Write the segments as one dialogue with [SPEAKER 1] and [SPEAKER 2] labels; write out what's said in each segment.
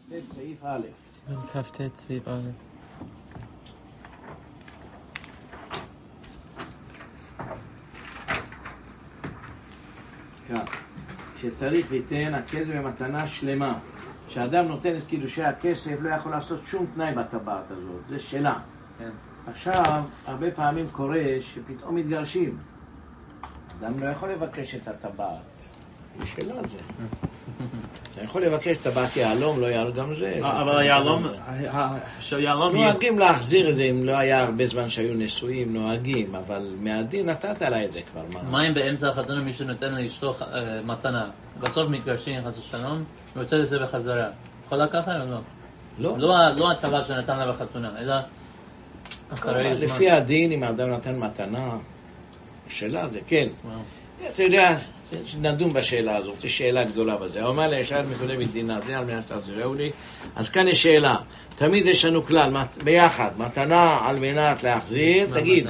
[SPEAKER 1] סעיף א'.
[SPEAKER 2] סימן כ"ט סעיף א'.
[SPEAKER 1] כך, שצריך ליתן הכסף במתנה שלמה. כשאדם נותן את קידושי הכסף לא יכול לעשות שום תנאי בטבעת הזאת, זה שלה. כן. עכשיו, הרבה פעמים קורה שפתאום מתגרשים. אדם לא יכול לבקש את הטבעת. היא שלה זה. אתה יכול לבקש טבעת יעלום, לא יעלום גם זה.
[SPEAKER 3] אבל היעלום, שיעלום...
[SPEAKER 1] נוהגים להחזיר את זה, אם לא היה הרבה זמן שהיו נשואים, נוהגים, אבל מהדין נתת עליי את זה כבר.
[SPEAKER 2] מה אם באמצע החתונה מי שנותן לאשתו מתנה, בסוף מתגרשים חס ושלום, ורוצה לזה בחזרה, יכול לקחת או לא? לא הטבה שנתן לה בחתונה, אלא אחרי...
[SPEAKER 1] לפי הדין, אם האדם נתן מתנה, שאלה זה, כן. אתה יודע, נדון בשאלה הזאת, זו שאלה גדולה בזה. הוא אומר לי, ישר מקודם מדינה, זה על מנת שתחזירו לי. אז כאן יש שאלה. תמיד יש לנו כלל, ביחד, מתנה על מנת להחזיר, תגיד,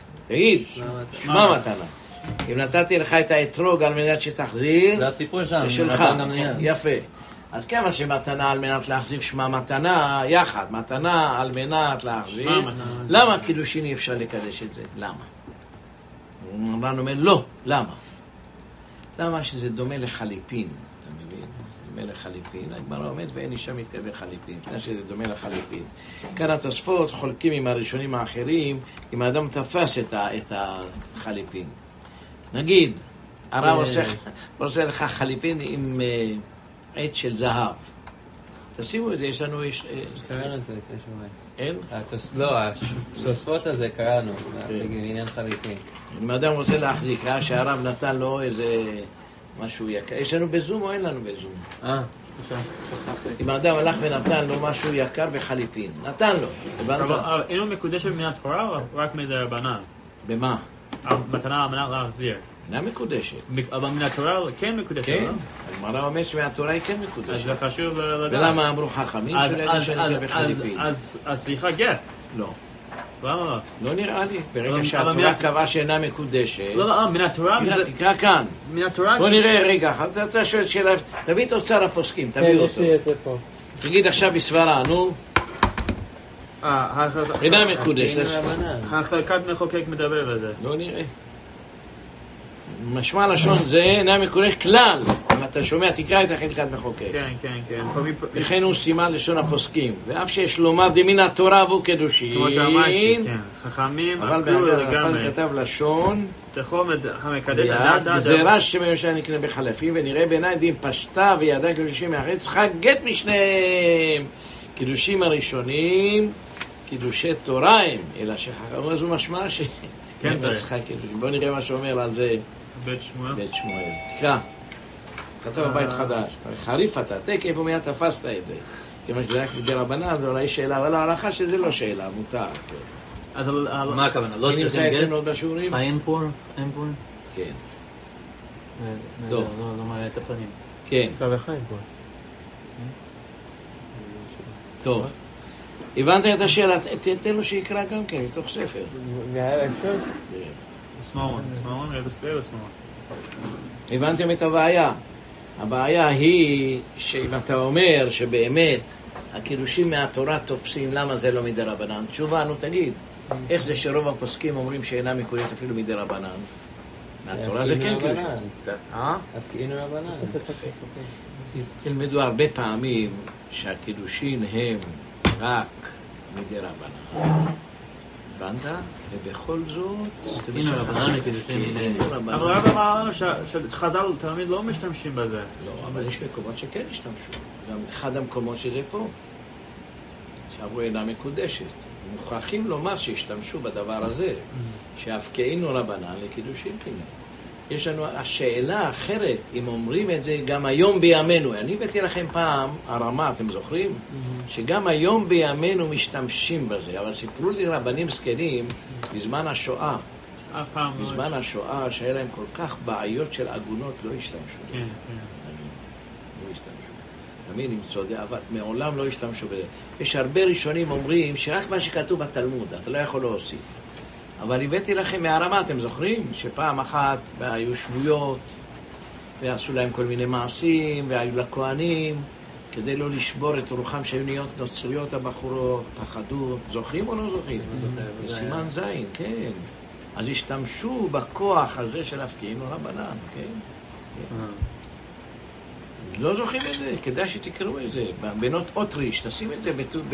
[SPEAKER 1] מה מתנה? אם נתתי לך את האתרוג על מנת שתחזיר,
[SPEAKER 2] זה הסיפור שם,
[SPEAKER 1] זה שלך, יפה. אז כמה שמתנה על מנת להחזיר שמה מתנה, יחד, מתנה על מנת להחזיר, למה קידושין אי אפשר לקדש את זה? למה? רבן אומר, לא, למה? למה שזה דומה לחליפין, אתה מבין? זה דומה לחליפין, הגמרא אומרת ואין אישה מתקרב לחליפין, בגלל שזה דומה לחליפין. כאן התוספות חולקים עם הראשונים האחרים, אם האדם תפס את החליפין. נגיד, הרב עושה לך חליפין עם עץ של זהב. תשימו את זה, יש לנו...
[SPEAKER 4] קראנו את זה לפני שבועיים.
[SPEAKER 1] אין?
[SPEAKER 4] לא, התוספות הזה קראנו, בעניין חליפין.
[SPEAKER 1] אם האדם רוצה להחזיק, ראה שהרב נתן לו איזה משהו יקר. יש לנו בזום או אין לנו בזום? אם האדם הלך ונתן לו משהו יקר בחליפין, נתן לו, הבנת?
[SPEAKER 3] אבל אינו מקודשת מן התורה או רק מדרבנן?
[SPEAKER 1] במה?
[SPEAKER 3] מתנה על מנת להחזיר.
[SPEAKER 1] אינה מקודשת.
[SPEAKER 3] אבל מן התורה כן מקודשת,
[SPEAKER 1] כן,
[SPEAKER 3] לא?
[SPEAKER 1] הגמרא אומרת שמהתורה היא כן מקודשת.
[SPEAKER 3] אז זה חשוב לדעת.
[SPEAKER 1] ולמה אמרו חכמים? שלא בחליפין.
[SPEAKER 3] אז צריכה גט.
[SPEAKER 1] לא.
[SPEAKER 3] למה לא?
[SPEAKER 1] לא נראה לי. ברגע שהתורה קבעה שאינה מקודשת...
[SPEAKER 3] לא, מן התורה...
[SPEAKER 1] תקרא כאן.
[SPEAKER 3] מן התורה...
[SPEAKER 1] בוא נראה רגע, אתה שואל שאלה... תביא את אוצר הפוסקים, תביא אותו. תגיד עכשיו בסברה, נו. אינה מקודשת.
[SPEAKER 3] החלקת מחוקק מדבר על זה.
[SPEAKER 1] לא נראה. משמע לשון זה אינה מקודשת כלל. אם אתה שומע, תקרא את החלקת מחוקק.
[SPEAKER 3] כן.
[SPEAKER 1] לכן הוא סימן לשון הפוסקים. ואף שיש לומר דמין התורה עבור קדושים.
[SPEAKER 3] כמו שאמרתי, כן. חכמים,
[SPEAKER 1] אבל בהגל כתב לשון.
[SPEAKER 3] תחום המקדש.
[SPEAKER 1] גזירה שממשלה נקנה בחלפים, ונראה בעיניי דין פשטה וידע קדושים מאחרי, צריכה גט משניהם. קידושים הראשונים, קידושי תורה הם, אלא שחכם זו משמע ש...
[SPEAKER 3] כן,
[SPEAKER 1] בוא נראה מה שאומר על זה
[SPEAKER 3] בית שמואל.
[SPEAKER 1] תקרא, כתב בבית חדש. חריף אתה, תקף ומיד תפסת את זה. כמה שזה רק מדי רבנה, זה אולי שאלה, אבל ההלכה שזה לא שאלה, מותר.
[SPEAKER 3] אז
[SPEAKER 2] מה הכוונה? לא
[SPEAKER 1] צריכים גט?
[SPEAKER 2] חיים פור?
[SPEAKER 1] כן.
[SPEAKER 2] טוב. לא מראה את הפנים.
[SPEAKER 1] כן.
[SPEAKER 4] וחיים פור.
[SPEAKER 1] טוב. הבנת את השאלה, תן לו שיקרא גם כן, מתוך ספר.
[SPEAKER 4] אפשר?
[SPEAKER 3] סמאון,
[SPEAKER 1] הבנתם את הבעיה. הבעיה היא שאם אתה אומר שבאמת הקידושים מהתורה תופסים, למה זה לא מדי רבנן? תשובה, נו תגיד, איך זה שרוב הפוסקים אומרים שאינה מקודשת אפילו מדי רבנן? מהתורה זה כן קידושים.
[SPEAKER 4] הפקיענו רבנן.
[SPEAKER 1] תלמדו הרבה פעמים שהקידושים הם רק מדי רבנן. הבנת? ובכל זאת...
[SPEAKER 2] הנה רבנן לקידושים.
[SPEAKER 3] אבל הרב אמר לנו שחז"ל תמיד לא משתמשים בזה.
[SPEAKER 1] לא, אבל יש מקומות שכן השתמשו. גם אחד המקומות שזה פה. שאמרו אינה מקודשת. מוכרחים לומר שהשתמשו בדבר הזה. שהפקענו רבנן לקידושים פנימי. יש לנו השאלה האחרת, אם אומרים את זה גם היום בימינו. אני הבאתי לכם פעם, הרמה, אתם זוכרים? שגם היום בימינו משתמשים בזה, אבל סיפרו לי רבנים זקנים בזמן השואה. בזמן השואה, שהיה להם כל כך בעיות של עגונות, לא השתמשו.
[SPEAKER 3] כן.
[SPEAKER 1] לא השתמשו. תמיד עם צודק, אבל מעולם לא השתמשו בזה. יש הרבה ראשונים אומרים שרק מה שכתוב בתלמוד, אתה לא יכול להוסיף. אבל הבאתי לכם מהרמה, אתם זוכרים? שפעם אחת היו שבויות, ועשו להם כל מיני מעשים, והיו לכהנים, כדי לא לשבור את רוחם שהיו נהיות נוצריות הבחורות, פחדו, זוכים או לא זוכים? בסימן זין, כן. אז השתמשו בכוח הזה של הפקיעינו רבנן, כן? לא זוכים את זה, כדאי שתקראו את זה. בנות אוטריש, תשים את זה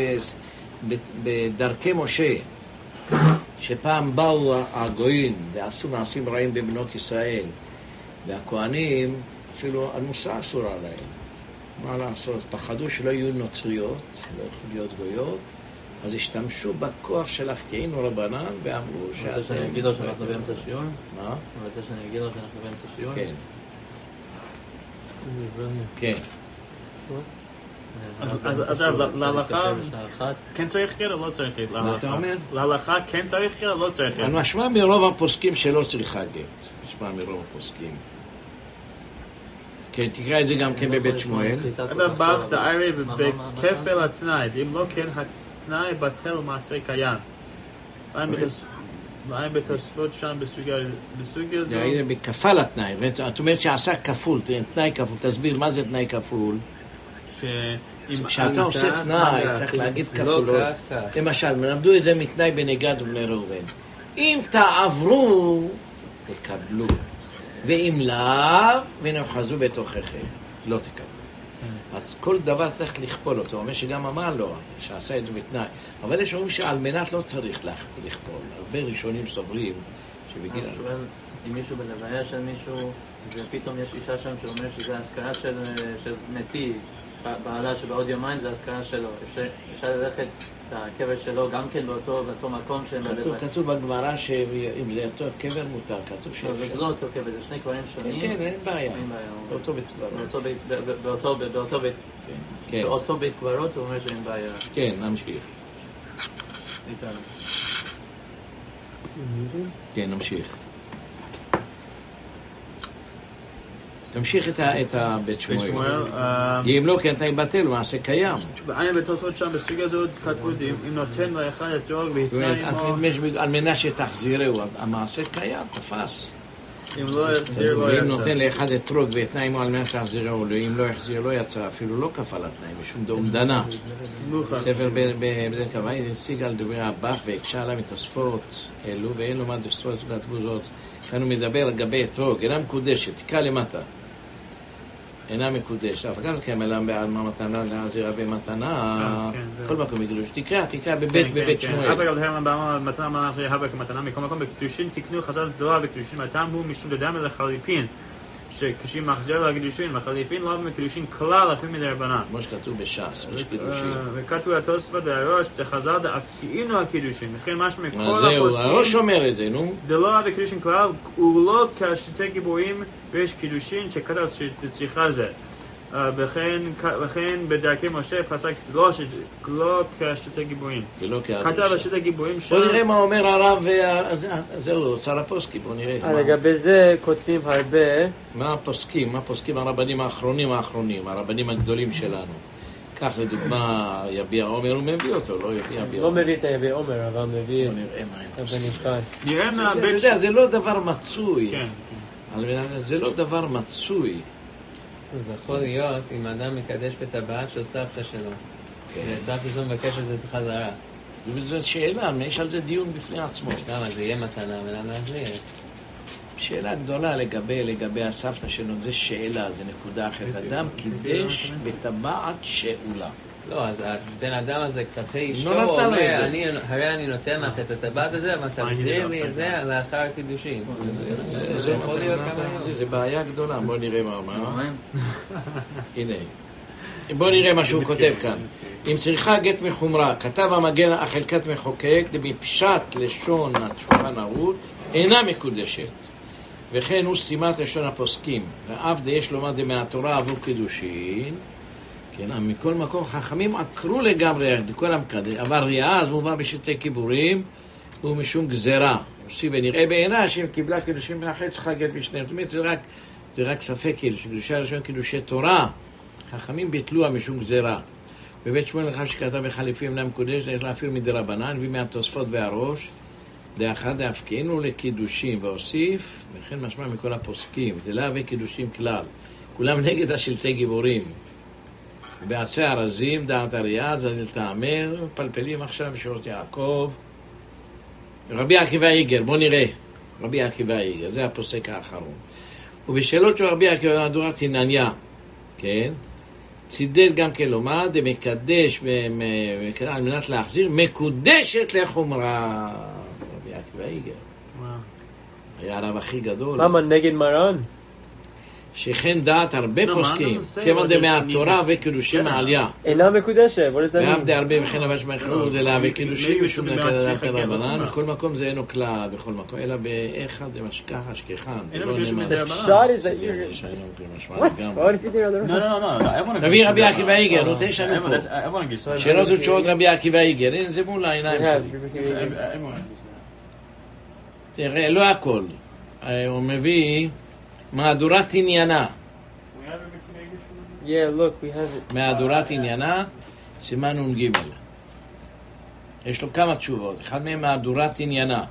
[SPEAKER 1] בדרכי משה, שפעם באו הגויים ועשו מעשים רעים בבנות ישראל, והכהנים אפילו הנוסה אסורה להם. מה לעשות? פחדו שלא יהיו נוצריות, לא יכולו להיות גויות, אז השתמשו בכוח של הפקיעינו רבנן ואמרו שאתם...
[SPEAKER 2] רוצה שאני אגיד לו שאנחנו באמצע שיעור?
[SPEAKER 1] מה?
[SPEAKER 2] רוצה שאני אגיד לו שאנחנו באמצע שיעור?
[SPEAKER 1] כן. כן.
[SPEAKER 3] אז להלכה כן צריך גט או לא צריך גט?
[SPEAKER 1] מה אתה אומר?
[SPEAKER 3] להלכה כן צריך גט או לא צריך גט?
[SPEAKER 1] אני משמע מרוב הפוסקים שלא צריכה גט. משמע מרוב הפוסקים. כן, תקרא את זה גם כן בבית שמואל.
[SPEAKER 3] אבל בח דארי בכפל התנאי, אם לא כן התנאי בטל מעשה קיים. ואין בתוספות שם בסוגיה זו.
[SPEAKER 1] זה בכפל התנאי. את אומרת שעשה כפול, תנאי כפול. תסביר מה זה תנאי כפול. כשאתה עושה תנאי, צריך להגיד כפול. למשל, מלמדו את זה מתנאי בנגד ובני ראובן. אם תעברו, תקבלו. ואם לאו, ונאחזו בתוככם. לא תקבלו. אז כל דבר צריך לכפול אותו. הוא אומר שגם אמר לו, שעשה את זה בתנאי. אבל יש אומרים שעל מנת לא צריך לכפול. הרבה ראשונים סוברים שבגיל...
[SPEAKER 2] אני שואל, אם מישהו בלוויה של מישהו, ופתאום יש אישה שם שאומר שזה הזכרה של מתי, בעלה שבעוד יומיים זה הזכרה שלו. אפשר ללכת הקבר שלו גם כן באותו מקום שהם בלוויה.
[SPEAKER 1] כתוב בגמרא שאם זה אותו קבר מותר, כתוב שאפשר.
[SPEAKER 2] זה לא אותו קבר, זה שני קברים שונים.
[SPEAKER 1] כן, אין בעיה. באותו בית קברות.
[SPEAKER 2] באותו בית קברות הוא אומר שאין בעיה.
[SPEAKER 1] כן, נמשיך.
[SPEAKER 2] איתנו.
[SPEAKER 1] כן, נמשיך. תמשיך את הבית שמואל. אם לא, כן, אתה יבטל, מעשה קיים.
[SPEAKER 3] בעין בתוספות שם בסוגיה הזאת כתבו, אם נותן לאחד את יורג והתנאי עמו...
[SPEAKER 1] על מנת שתחזירהו, המעשה קיים, תפס.
[SPEAKER 3] אם לא יחזיר, לא יצא.
[SPEAKER 1] אם נותן לאחד את יורג והתנאי עמו על מנת שתחזירהו, אם לא יחזיר, לא יצא, אפילו לא כפל התנאי, משום דומדנה. ספר בזה קבעי, נשיג על דברי הבח והקשה עליו מתוספות אלו, ואין לו מה תוספות כתבו זאת. כאן הוא מדבר לגבי אתרוג, אינה מקודשת, תקרא למטה. אינה מקודשת, אבל גם כן מלם בעלמה מתנה, להזירה במתנה, כל מקום מקדוש. תקרא בבית שמואל.
[SPEAKER 3] אבל גם בעלמה מתנה, מה להחזיר הווה כמתנה, מכל מקום בקדושין תקנו חז"ל גדולה בקדושין, הטעם הוא משום דדם לחליפין, שכשהיא מחזיר לקדושין, מחליפין לא מקדושין כלל, אפילו מדרבנן.
[SPEAKER 1] כמו שכתוב בש"ס, יש קידושין.
[SPEAKER 3] וכתוב התוספות והראש, תחז"ל דאפקיעינו הקידושין, לכן משמע כל
[SPEAKER 1] זהו, הראש אומר את זה, נו.
[SPEAKER 3] דלא הווה קדושין כלל, ולא כשתי גיבורים ויש קידושין שכתב שצריכה זה. וכן בדרכי משה פסק לא כשתי גיבורים. כתב שתי גיבורים
[SPEAKER 1] בוא נראה מה אומר הרב, זהו, צר הפוסקי, בוא נראה.
[SPEAKER 5] לגבי זה כותבים הרבה.
[SPEAKER 1] מה הפוסקים הרבנים האחרונים, הרבנים הגדולים שלנו. כך לדוגמה יביע עומר, הוא מביא אותו, לא יביע עומר.
[SPEAKER 5] לא מביא את יביע עומר, אבל מביא
[SPEAKER 1] בוא נראה מה הם
[SPEAKER 5] פוסקים.
[SPEAKER 3] נראה מהבית
[SPEAKER 1] זה לא דבר מצוי. זה לא דבר מצוי.
[SPEAKER 4] זה יכול להיות אם האדם מקדש בטבעת של סבתא שלו. וסבתא שלו מבקש את זה חזרה.
[SPEAKER 1] זו שאלה, יש על זה דיון בפני עצמו.
[SPEAKER 4] למה? זה יהיה מתנה, ולמה להחזיר?
[SPEAKER 1] שאלה גדולה לגבי הסבתא שלו, זה שאלה, זה נקודה אחרת. אדם קידש בטבעת שאולה.
[SPEAKER 4] לא, אז הבן אדם הזה כלפי אשתו אומר, הרי אני נותן לך את הטבעת הזה, אבל תחזיר לי את זה לאחר קידושים.
[SPEAKER 1] זה בעיה גדולה, בוא נראה מה אומר. הנה, בוא נראה מה שהוא כותב כאן. אם צריכה גט מחומרה, כתב המגן החלקת מחוקק, מפשט לשון השולחן ערוך, אינה מקודשת. וכן הוא סתימת לשון הפוסקים. ואף יש לומר מהתורה עבור קידושין, כן, מכל מקום חכמים עקרו לגמרי כל המקדש, אבל ריאה אז מובא בשתי כיבורים ומשום גזרה. ונראה בעינה שאם קיבלה קידושים מאחד צריכה גט בשניהם. זאת אומרת, זה רק ספק קידושי הראשון קידושי תורה. חכמים ביטלוה משום גזרה. בבית שמואל לך שכתב בחליפים אינם מקודש, יש לה אפילו מדרבנן, ומהתוספות והראש, דאחד דאפקיעינו לקידושים, והוסיף, וכן משמע מכל הפוסקים, דלא הווה קידושים כלל. כולם נגד השלטי גיבורים. בעצי הרזים, דעת אריה, זזיל תאמר, פלפלים עכשיו בשורות יעקב. רבי עקיבא איגר, בוא נראה. רבי עקיבא איגר, זה הפוסק האחרון. ובשאלות של רבי עקיבא מהדורת ענניה, כן? צידד גם כן לומר, דמקדש על מנת להחזיר, מקודשת לחומרה. רבי עקיבא איגר. היה הרב הכי גדול.
[SPEAKER 5] למה נגד מרן?
[SPEAKER 1] שכן דעת הרבה פוסקים, כיוון דמהתורה וקידושים העלייה.
[SPEAKER 5] אינה מקודשת,
[SPEAKER 1] ועבדי הרבה וכן הבש מחרו דלה וקידושים ושום נקד דעת הרבנן, בכל מקום זה אינו כלל, בכל מקום, אלא באחד דמשכח השכחן. רבי עקיבא איגר, נו תשע לנו פה. שאלות ותשובות רבי עקיבא איגר, הנה זה מול העיניים שלי. תראה, לא הכל. הוא מביא מהדורת עניינה. מהדורת עניינה, סימן נ"ג. יש לו כמה תשובות. אחד מהם מהדורת עניינה.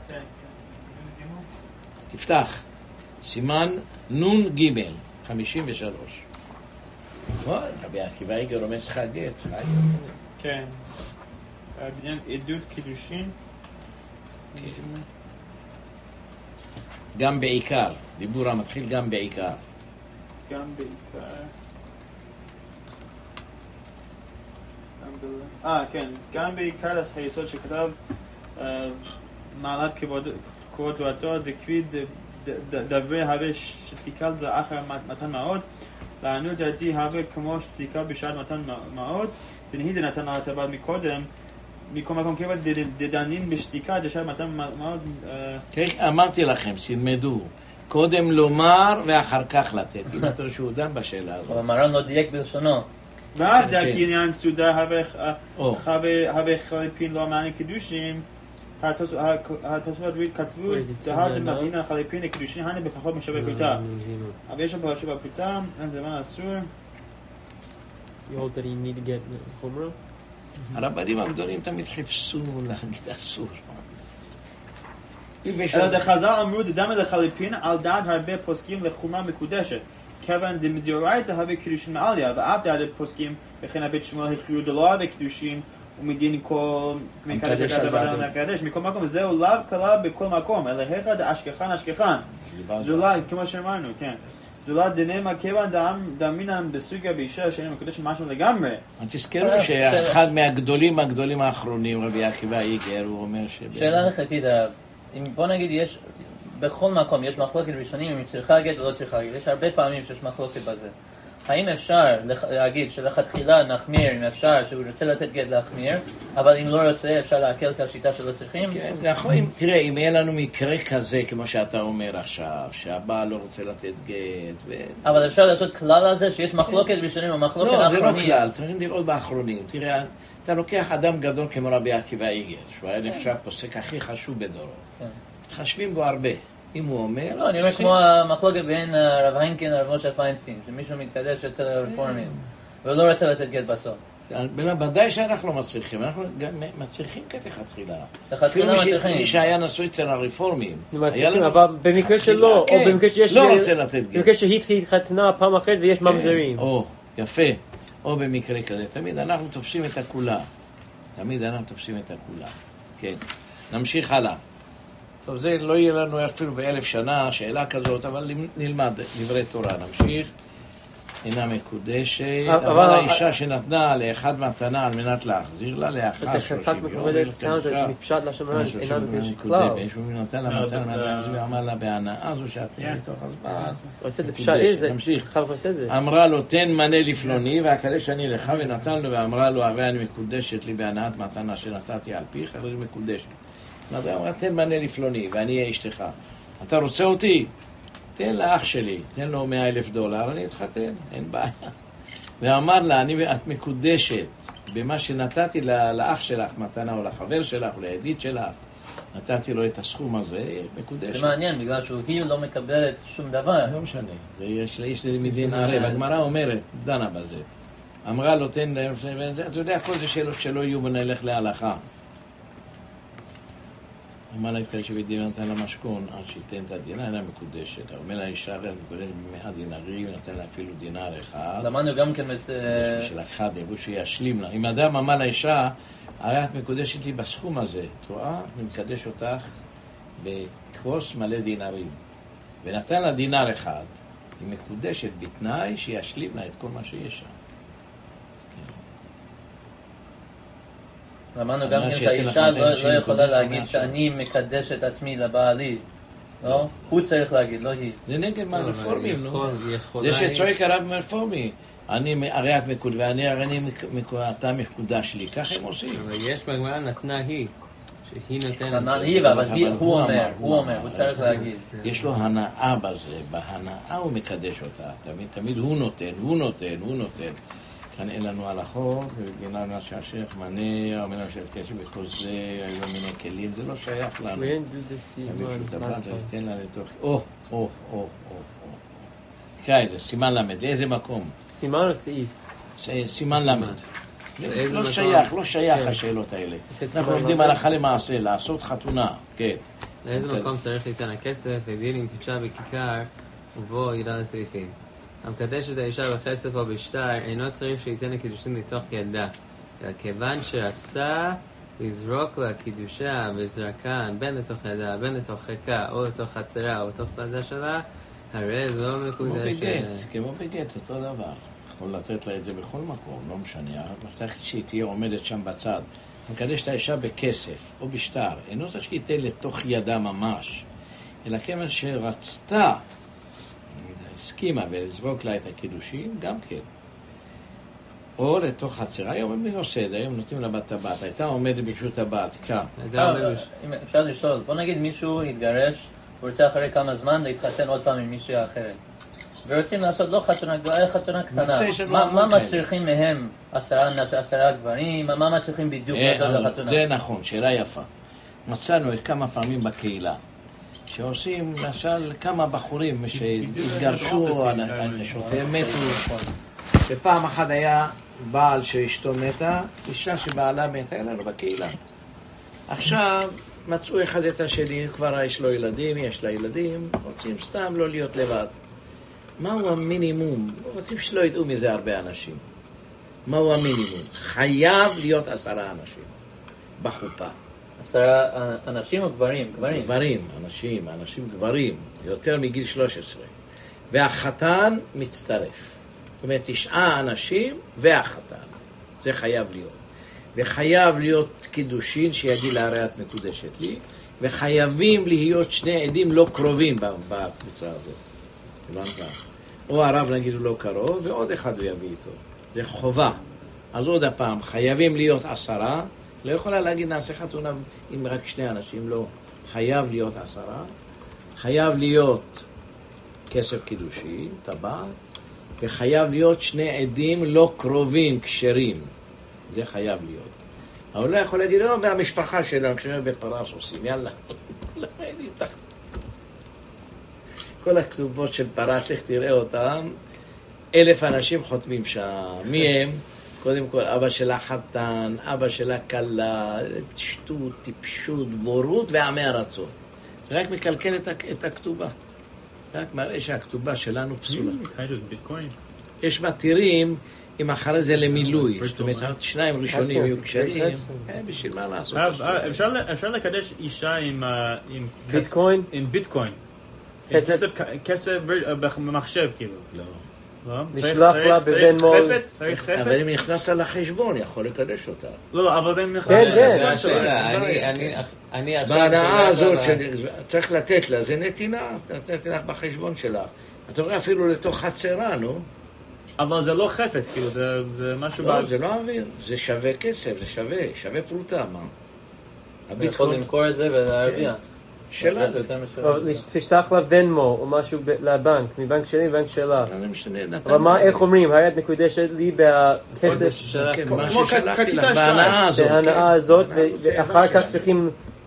[SPEAKER 1] תפתח. סימן נ"ג, 53. רבי עקיבא איגר אומר צריכה גט.
[SPEAKER 3] כן. עדות קידושין.
[SPEAKER 1] גם בעיקר. דיבור המתחיל גם בעיקר.
[SPEAKER 3] גם בעיקר. כן. גם בעיקר היסוד שכתב מעלת כבוד תורתו דקביד דברי הווה שתיקל לאחר מתן מעות לענות דעתי הווה כמו שתיקל בשעת מתן מעות ונהי דנתן על הטבעת מקודם מכל מקום כיוון דדנין בשתיקה דשעת מתן מעות.
[SPEAKER 1] אמרתי לכם, שילמדו קודם לומר ואחר כך לתת. אם אתה שהוא דן בשאלה הזאת.
[SPEAKER 2] אבל מרן לא דייק בלשונו.
[SPEAKER 3] ואף דרכי עניין סעודה הווה חליפין לא מעניין קידושים התוספות כתבו זהה דמדינה חליפין לקידושים הנה בפחות משווה פריטה. אבל יש פה שווה פריטה, זה מה אסור.
[SPEAKER 1] הרבנים הגדולים תמיד חיפשו להגיד אסור.
[SPEAKER 3] אלא דחז"ל אמרו דדמה לחליפין על דעת הרבה פוסקים לחומה מקודשת כיוון דמדאורייתא הווה קידושין מעליה ואף דעת פוסקים וכן הבית שמואל הכריעו דלא הווה קידושין ומדין כל מקדש הדבר מקדש מכל מקום זהו לאו כלל בכל מקום אלא היכא דאשכחן אשכחן זולת כמו שאמרנו כן זולת דנמה כיוון דאמינן בסוגיה באישה שאינה מקודשת משהו לגמרי.
[SPEAKER 1] תזכרו שאחד מהגדולים האחרונים רבי עקיבא איגר הוא אומר
[SPEAKER 2] שאלה הלכתית הרב, בוא נגיד יש בכל מקום יש מחלוקת ראשונים אם צריכה גט או לא צריכה גט, יש הרבה פעמים שיש מחלוקת בזה. האם אפשר להגיד שלכתחילה נחמיר, אם אפשר שהוא רוצה לתת גט להחמיר, אבל אם לא רוצה אפשר להקל כשיטה שלא צריכים?
[SPEAKER 1] כן, נכון, תראה, אם יהיה לנו מקרה כזה כמו שאתה אומר עכשיו, שהבעל לא רוצה לתת גט
[SPEAKER 2] אבל אפשר לעשות כלל על זה שיש מחלוקת ראשונים או מחלוקת האחרונים?
[SPEAKER 1] לא, זה לא כלל, צריכים לראות באחרונים. תראה, אתה לוקח אדם גדול כמו רבי עקיבא איגר, שהוא היה נחשב פוסק הכי חשוב בדורו. מתחשבים בו הרבה. אם הוא אומר...
[SPEAKER 2] לא, אני אומר כמו המחלוקת בין רב היינקין לרב משה פיינשטיין, שמישהו מתקדש אצל הרפורמים, ולא רוצה לתת גט בסוף.
[SPEAKER 1] ודאי שאנחנו מצריכים, אנחנו מצריכים כתחילה.
[SPEAKER 2] לכתחילה מצריכים.
[SPEAKER 1] מי שהיה נשוי אצל הרפורמים.
[SPEAKER 5] מצריכים, אבל במקרה שלא, או במקרה שיש...
[SPEAKER 1] לא רוצה לתת גט.
[SPEAKER 5] במקרה שהיא חתנה פעם אחרת ויש ממזרים.
[SPEAKER 1] יפה. או במקרה כזה. תמיד אנחנו תופסים את הכולה. כן. נמשיך הלאה. טוב, זה לא יהיה לנו אפילו ב1000 שנה, שאלה כזאת, אבל נלמד דברי תורה. נמשיך. אינה מקודשת, אבל האישה שנתנה לאחד מתנה על מנת להחזיר לה לאחר 30 יום.
[SPEAKER 5] נפשט לשמרן, אינה מקודשת כלל.
[SPEAKER 1] וישהו נתן לה מתנה על מנת להחזיר ואמר לה בהנאה זו שאת מתוך הזמן.
[SPEAKER 5] עושה את זה פשט, איזה, חלק עושה את זה.
[SPEAKER 1] אמרה לו, תן מנה לפלוני והקדש אני לך, ונתן לו ואמרה לו, הרי אני מקודשת לי בהנאת מתנה שנתתי על פיך, הרי היא מקודשת. אמרה, תן מנה לפלוני ואני אהיה אשתך. אתה רוצה אותי? תן לאח שלי, תן לו $100,000, אני אתחתן, אין בעיה. ואמר לה, את מקודשת במה שנתתי לאח שלך מתנה, או לחבר שלך, או לידיד שלך, נתתי לו את הסכום הזה, מקודשת.
[SPEAKER 2] זה מעניין, בגלל שהיא לא מקבלת שום דבר.
[SPEAKER 1] לא משנה, יש לי מדין ערב, הגמרא אומרת, דנה בזה. אמרה לו, תן להם, אתה יודע, כל זה שאלות שלא יהיו ונלך להלכה. אמר לה יפקד שבדינה נתן לה משכון עד שייתן את הדינה, אינה מקודשת. אומר לה אישה הרי מקודשת ב100 דינרים, נתן לה אפילו דינר אחד.
[SPEAKER 2] למדנו גם כן
[SPEAKER 1] שלקחה דיבו שישלים לה. אם אדם אמר לאישה, הרי את מקודשת לי בסכום הזה, את רואה? אני מקדש אותך בכוס מלא דינרים. ונתן לה דינר אחד, היא מקודשת בתנאי שישלים לה את כל מה שיש שם.
[SPEAKER 2] למדנו גם כן שהאישה לא יכולה להגיד שאני מקדש את עצמי לבעלי, לא? הוא צריך להגיד, לא היא.
[SPEAKER 1] זה נגד מה רפורמים, נו. זה שצועק הרב מרפורמי. הרי את מקודש, אתה מקודש לי, ככה הם עושים.
[SPEAKER 4] אבל יש בגמרא נתנה היא, שהיא נותנת.
[SPEAKER 2] היא, אבל הוא אומר, הוא צריך להגיד.
[SPEAKER 1] יש לו הנאה בזה, בהנאה הוא מקדש אותה. תמיד הוא נותן. כאן אין לנו הלכות, ובגינה לנו שהשייך מנה, אומר לנו שהקשר בכל זה, היו מיני כלים, זה לא שייך לנו. זה ניתן לה לתוך... תקרא את זה, סימן למד, לאיזה מקום?
[SPEAKER 5] סימן או סעיף?
[SPEAKER 1] סימן למד. לא שייך השאלות האלה. אנחנו עובדים הלכה למעשה, לעשות חתונה, כן.
[SPEAKER 4] לאיזה מקום צריך ליתן הכסף, הביאל עם קידשה בכיכר, ובו ידע לסעיפים. המקדש את האישה בכסף או בשטר, אינו צריך שייתן לקידושים לתוך ידה. כיוון שרצתה לזרוק לה קידושה וזרקן בין לתוך ידה, בין לתוך חיקה, או לתוך חצרה, או לתוך שדה שלה, הרי זה לא מקודש.
[SPEAKER 1] כמו בגט, אותו דבר. יכול לתת לה את זה בכל מקום, לא משנה. צריך שהיא תהיה עומדת שם בצד. מקדש את האישה בכסף או בשטר, אינו צריך שייתן לתוך ידה ממש, אלא כיוון שרצתה, הסכימה ולזרוק לה את הקידושים, גם כן. או לתוך חצרה, היום מי עושה את זה? היום נותנים לה בטבעת. הייתה עומדת ברשות הטבעת, תקרא.
[SPEAKER 2] אפשר לשאול, בוא נגיד מישהו התגרש, הוא רוצה אחרי כמה זמן להתחתן עוד פעם עם מישהי אחרת. ורוצים לעשות לא חתונה גדולה, חתונה קטנה. מה מצריכים מהם 10 גברים? מה מצריכים בדיוק לעשות לחתונה?
[SPEAKER 1] זה נכון, שאלה יפה. מצאנו את כמה פעמים בקהילה. שעושים, למשל, כמה בחורים שהתגרשו, נשותיהם מתו. ופעם אחת היה בעל שאשתו מתה, אישה שבעלה מתה, היה לנו בקהילה. עכשיו מצאו אחד את השני, כבר יש לו ילדים, יש לה ילדים, רוצים סתם לא להיות לבד. מהו המינימום? רוצים שלא ידעו מזה הרבה אנשים. מהו המינימום? חייב להיות 10 אנשים בחופה.
[SPEAKER 2] 10 אנשים או גברים?
[SPEAKER 1] גברים, אנשים גברים, יותר מגיל 13. והחתן מצטרף. זאת אומרת, 9 אנשים והחתן. זה חייב להיות. וחייב להיות קידושין שיגיד לה הרי את מקודשת לי, וחייבים להיות 2 עדים לא קרובים בקבוצה הזאת. הבנת? או הרב נגיד הוא לא קרוב, ועוד אחד הוא יביא איתו. זה חובה. אז עוד הפעם, חייבים להיות 10, לא יכולה להגיד נעשה חתונה עם רק 2 אנשים, לא. חייב להיות 10, חייב להיות כסף קידושי, טבעת, וחייב להיות 2 עדים לא קרובים, כשרים. זה חייב להיות. אבל לא יכול להגיד, לא, מהמשפחה שלנו, כשהם בפרס עושים, יאללה. לא הייתי איתך. כל הכתובות של פרס, איך תראה אותם, 1000 אנשים חותמים שם. מי הם? קודם כל, אבא שלה חתן, אבא שלה קלה, שטות, טיפשות, בורות ועמי הרצון. זה רק מקלקל את הכתובה. רק מראה שהכתובה שלנו פסולה. יש מתירים, אם אחרי זה למילוי. זאת אומרת, 2 ראשונים יהיו קשרים. בשביל מה לעשות?
[SPEAKER 3] אפשר לקדש אישה עם
[SPEAKER 5] ביטקוין?
[SPEAKER 3] עם ביטקוין. כסף במחשב, כאילו.
[SPEAKER 1] לא.
[SPEAKER 5] נשלח לה בבנמו.
[SPEAKER 1] אבל אם נכנס על החשבון, יכול לקדש אותה.
[SPEAKER 3] לא, אבל זה נכנס
[SPEAKER 5] על
[SPEAKER 3] החשבון
[SPEAKER 4] אני
[SPEAKER 1] בהנאה הזאת שצריך לתת לה, זה נתינה, נתתי לך בחשבון שלה. אתה רואה אפילו לתוך חצרה, נו.
[SPEAKER 3] אבל זה לא חפץ, כאילו, זה משהו...
[SPEAKER 1] לא, זה לא אוויר, זה שווה כסף, זה שווה פרוטה, מה?
[SPEAKER 2] אתה יכול למכור את זה ולהרוויח.
[SPEAKER 1] שלה.
[SPEAKER 5] תשלח לה בנמו או משהו לבנק, מבנק שלי לבנק שלה. אבל מה, איך אומרים? הרי את מקודשת לי בכסף
[SPEAKER 1] מה ששלחתי לך, בהנאה הזאת.
[SPEAKER 5] בהנאה הזאת, ואחר כך צריכים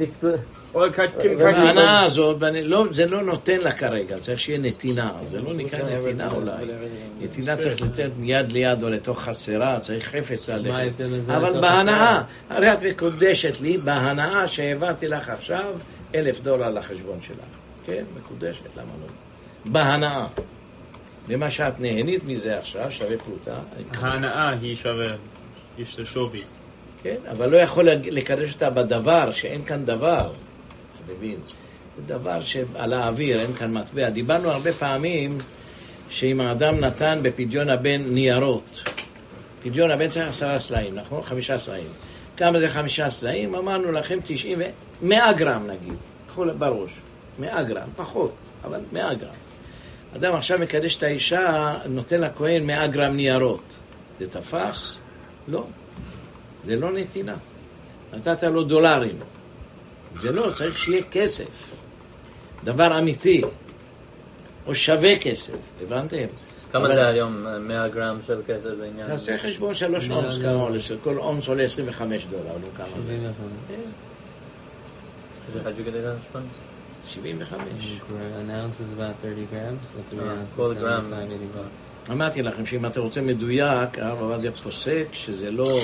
[SPEAKER 1] ההנאה הזאת, זה לא נותן לה כרגע, צריך שיהיה נתינה, זה לא נקרא נתינה אולי. נתינה צריך לתת מיד ליד או לתוך חסרה, צריך חפץ ללכת. אבל בהנאה, הרי את מקודשת לי, בהנאה שהעברתי לך עכשיו $1,000 לחשבון שלך. כן, מקודשת, למה לא? בהנאה. למה שאת נהנית מזה עכשיו, שווה פרוטה.
[SPEAKER 3] ההנאה היא שווה, יש שווי.
[SPEAKER 1] כן, אבל לא יכול לקדש אותה בדבר, שאין כאן דבר. אתה מבין? זה דבר שעל האוויר, אין כאן מטבע. דיברנו הרבה פעמים שאם האדם נתן בפדיון הבן ניירות, פדיון הבן צריך 10 סלעים, נכון? 5 סלעים. כמה זה 5 סלעים? אמרנו לכם 100 גרם נגיד. קחו בראש. 100 גרם, פחות, אבל 100 גרם. אדם עכשיו מקדש את האישה, נותן לכהן 100 גרם ניירות. זה תפס? לא. זה לא נתינה. נתת לו דולרים. זה לא, צריך שיהיה כסף. דבר אמיתי. או שווה כסף. הבנתם?
[SPEAKER 2] כמה זה היום 100 גרם של כסף בעניין?
[SPEAKER 1] תעשה חשבון 3 אונס כמה עולה. כל אונס עולה $25. לא כמה.
[SPEAKER 2] 75. How'd you get it out of
[SPEAKER 1] 75.
[SPEAKER 4] An ounce is about 30 grams, so 3 ounces
[SPEAKER 2] כל
[SPEAKER 4] is
[SPEAKER 2] גרם.
[SPEAKER 4] $75.
[SPEAKER 1] אמרתי לכם שאם אתה רוצה מדויק, הרב עובדיה פוסק שזה לא...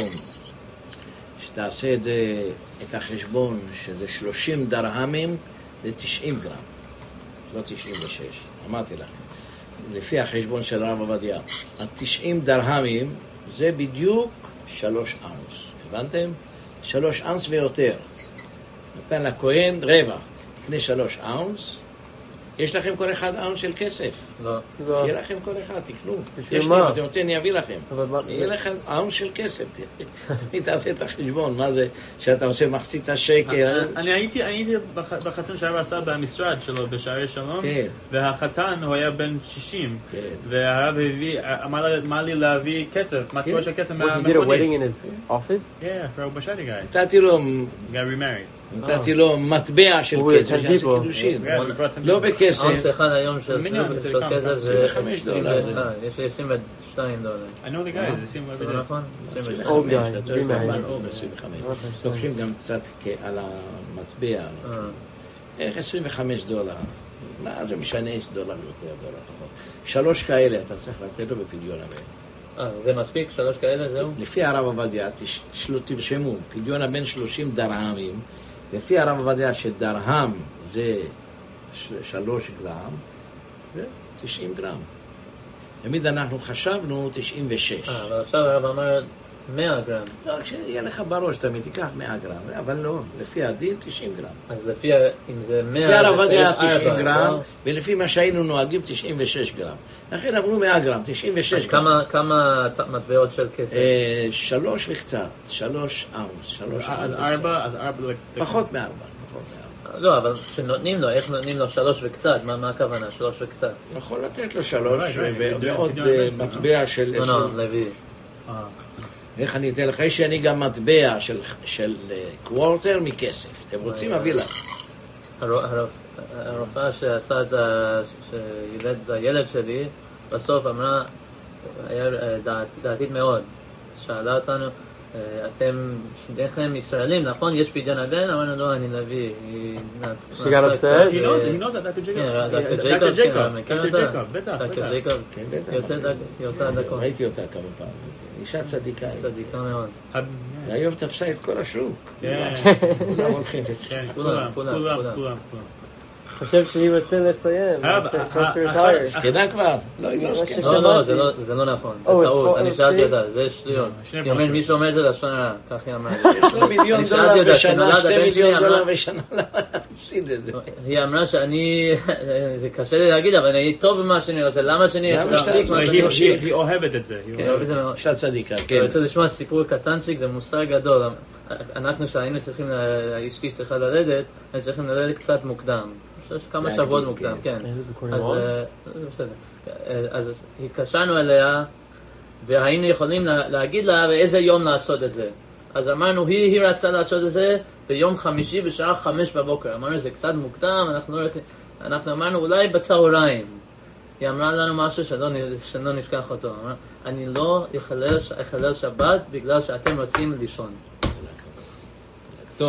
[SPEAKER 1] שתעשה את החשבון שזה 30 דרהמים, זה 90 גרם, לא 96. אמרתי לכם. לפי החשבון של הרב עובדיה, 90 דרהמים זה בדיוק 3 אונס. הבנתם? 3 אונס ויותר. נתן לכהן רווח. קנה 3 אונס. יש לכם כל אחד אונס של כסף?
[SPEAKER 2] לא.
[SPEAKER 1] שיהיה לכם כל אחד, תקנו. יש לי, אם אתם רוצים, אני אביא לכם. יהיה לכם אונס של כסף. תמיד תעשה את החשבון. מה זה שאתה עושה מחצית השקל?
[SPEAKER 3] אני הייתי בחתון שהרב עשה במשרד שלו בשערי שלום, והחתן הוא היה בן 60, והרב אמר לי להביא כסף, מטבע של כסף מהמכונית.
[SPEAKER 5] He did a wedding in his office?
[SPEAKER 3] Yeah, for a Bashadi guy.
[SPEAKER 1] נתתי לו...
[SPEAKER 3] Got remarried.
[SPEAKER 1] נתתי לו מטבע של כסף, שעשה קידושין. לא בכסף.
[SPEAKER 2] אונס אחד היום של כסף זה
[SPEAKER 1] $25.
[SPEAKER 2] יש לי $22.
[SPEAKER 3] I know the guys, they seem like
[SPEAKER 2] נכון?
[SPEAKER 5] Old guy, remarried.
[SPEAKER 1] 25. לוקחים גם קצת על המטבע. איך $25? מה זה משנה $1 יותר, $1 פחות? 3 כאלה אתה צריך לתת לו בפדיון הבן.
[SPEAKER 2] זה מספיק? 3 כאלה זהו?
[SPEAKER 1] לפי הרב עובדיה, תרשמו, פדיון הבן 30 דרהמים, לפי הרב עובדיה שדרהם זה 3 גרם, ו 90 גרם. תמיד אנחנו חשבנו 96.
[SPEAKER 2] אבל עכשיו הרב אמר 100 גרם.
[SPEAKER 1] לא, כשיהיה לך בראש תמיד תיקח 100 גרם, אבל לא, לפי הדין 90 גרם.
[SPEAKER 2] אז לפי, אם זה 100...
[SPEAKER 1] לפי הרב עובדיה 90 גרם, ולפי מה שהיינו נוהגים 96 גרם. לכן אמרו 100 גרם, 96 גרם.
[SPEAKER 2] כמה מטבעות של כסף?
[SPEAKER 1] 3 וקצת, 3 אונס.
[SPEAKER 3] אז 4,
[SPEAKER 1] פחות מ4.
[SPEAKER 2] לא, אבל כשנותנים לו, איך נותנים לו 3 וקצת? מה הכוונה? 3 וקצת?
[SPEAKER 1] יכול לתת לו 3 ועוד מטבע של...
[SPEAKER 2] לא, לוי.
[SPEAKER 1] איך אני אתן לך? יש אני גם מטבע של קוורטר מכסף. אתם רוצים? אביא לך.
[SPEAKER 2] הרופאה שעשה את הילד שלי, בסוף אמרה, היה דעתית מאוד. שאלה אותנו, אתם שניכם ישראלים, נכון? יש פדיון הבן? אמרנו, לא, אני לוי.
[SPEAKER 5] She got upset?
[SPEAKER 3] He knows that, Dr. Jacob.
[SPEAKER 2] Dr.
[SPEAKER 3] Jacob, בטח.
[SPEAKER 2] Dr. Jacob, היא עושה דקות.
[SPEAKER 1] ראיתי אותה כמה פעמים. אישה צדיקה.
[SPEAKER 2] צדיקה מאוד.
[SPEAKER 1] והיום תפסה את כל השוק.
[SPEAKER 3] כן.
[SPEAKER 1] כולם הולכים אצלם.
[SPEAKER 2] כולם.
[SPEAKER 5] חושב שהיא רוצה לסיים.
[SPEAKER 1] זקנה כבר. לא, היא לא זקנה.
[SPEAKER 2] לא, זה לא נכון. זה טעות. אני שאלתי אותה, זה שטויות. היא אומרת, מי שאומר את זה לשון הרע. כך היא אמרה.
[SPEAKER 1] יש לו $1 מיליון בשנה, $2 מיליון בשנה. למה להפסיד את זה?
[SPEAKER 2] היא אמרה שאני, זה קשה לי להגיד, אבל אני טוב במה שאני עושה. למה שאני להפסיק מה שאני עושה?
[SPEAKER 3] היא אוהבת את זה.
[SPEAKER 1] אישה צדיקה, כן.
[SPEAKER 2] אני רוצה לשמוע סיפור קטנצ'יק, זה מוסר גדול. אנחנו שהיינו צריכים, אשתי צריכה ללדת, היינו צריכים ללדת קצת מוקדם. כמה שבועות מוקדם, כן. אז זה בסדר. אז התקשרנו אליה, והיינו יכולים להגיד לה באיזה יום לעשות את זה. אז אמרנו, היא רצה לעשות את זה ביום חמישי בשעה 5 בבוקר. אמרנו, זה קצת מוקדם, אנחנו אמרנו, אולי בצהריים. היא אמרה לנו משהו שלא נשכח אותו. אמרה, אני לא אחלל שבת בגלל שאתם רוצים לישון.
[SPEAKER 1] טוב.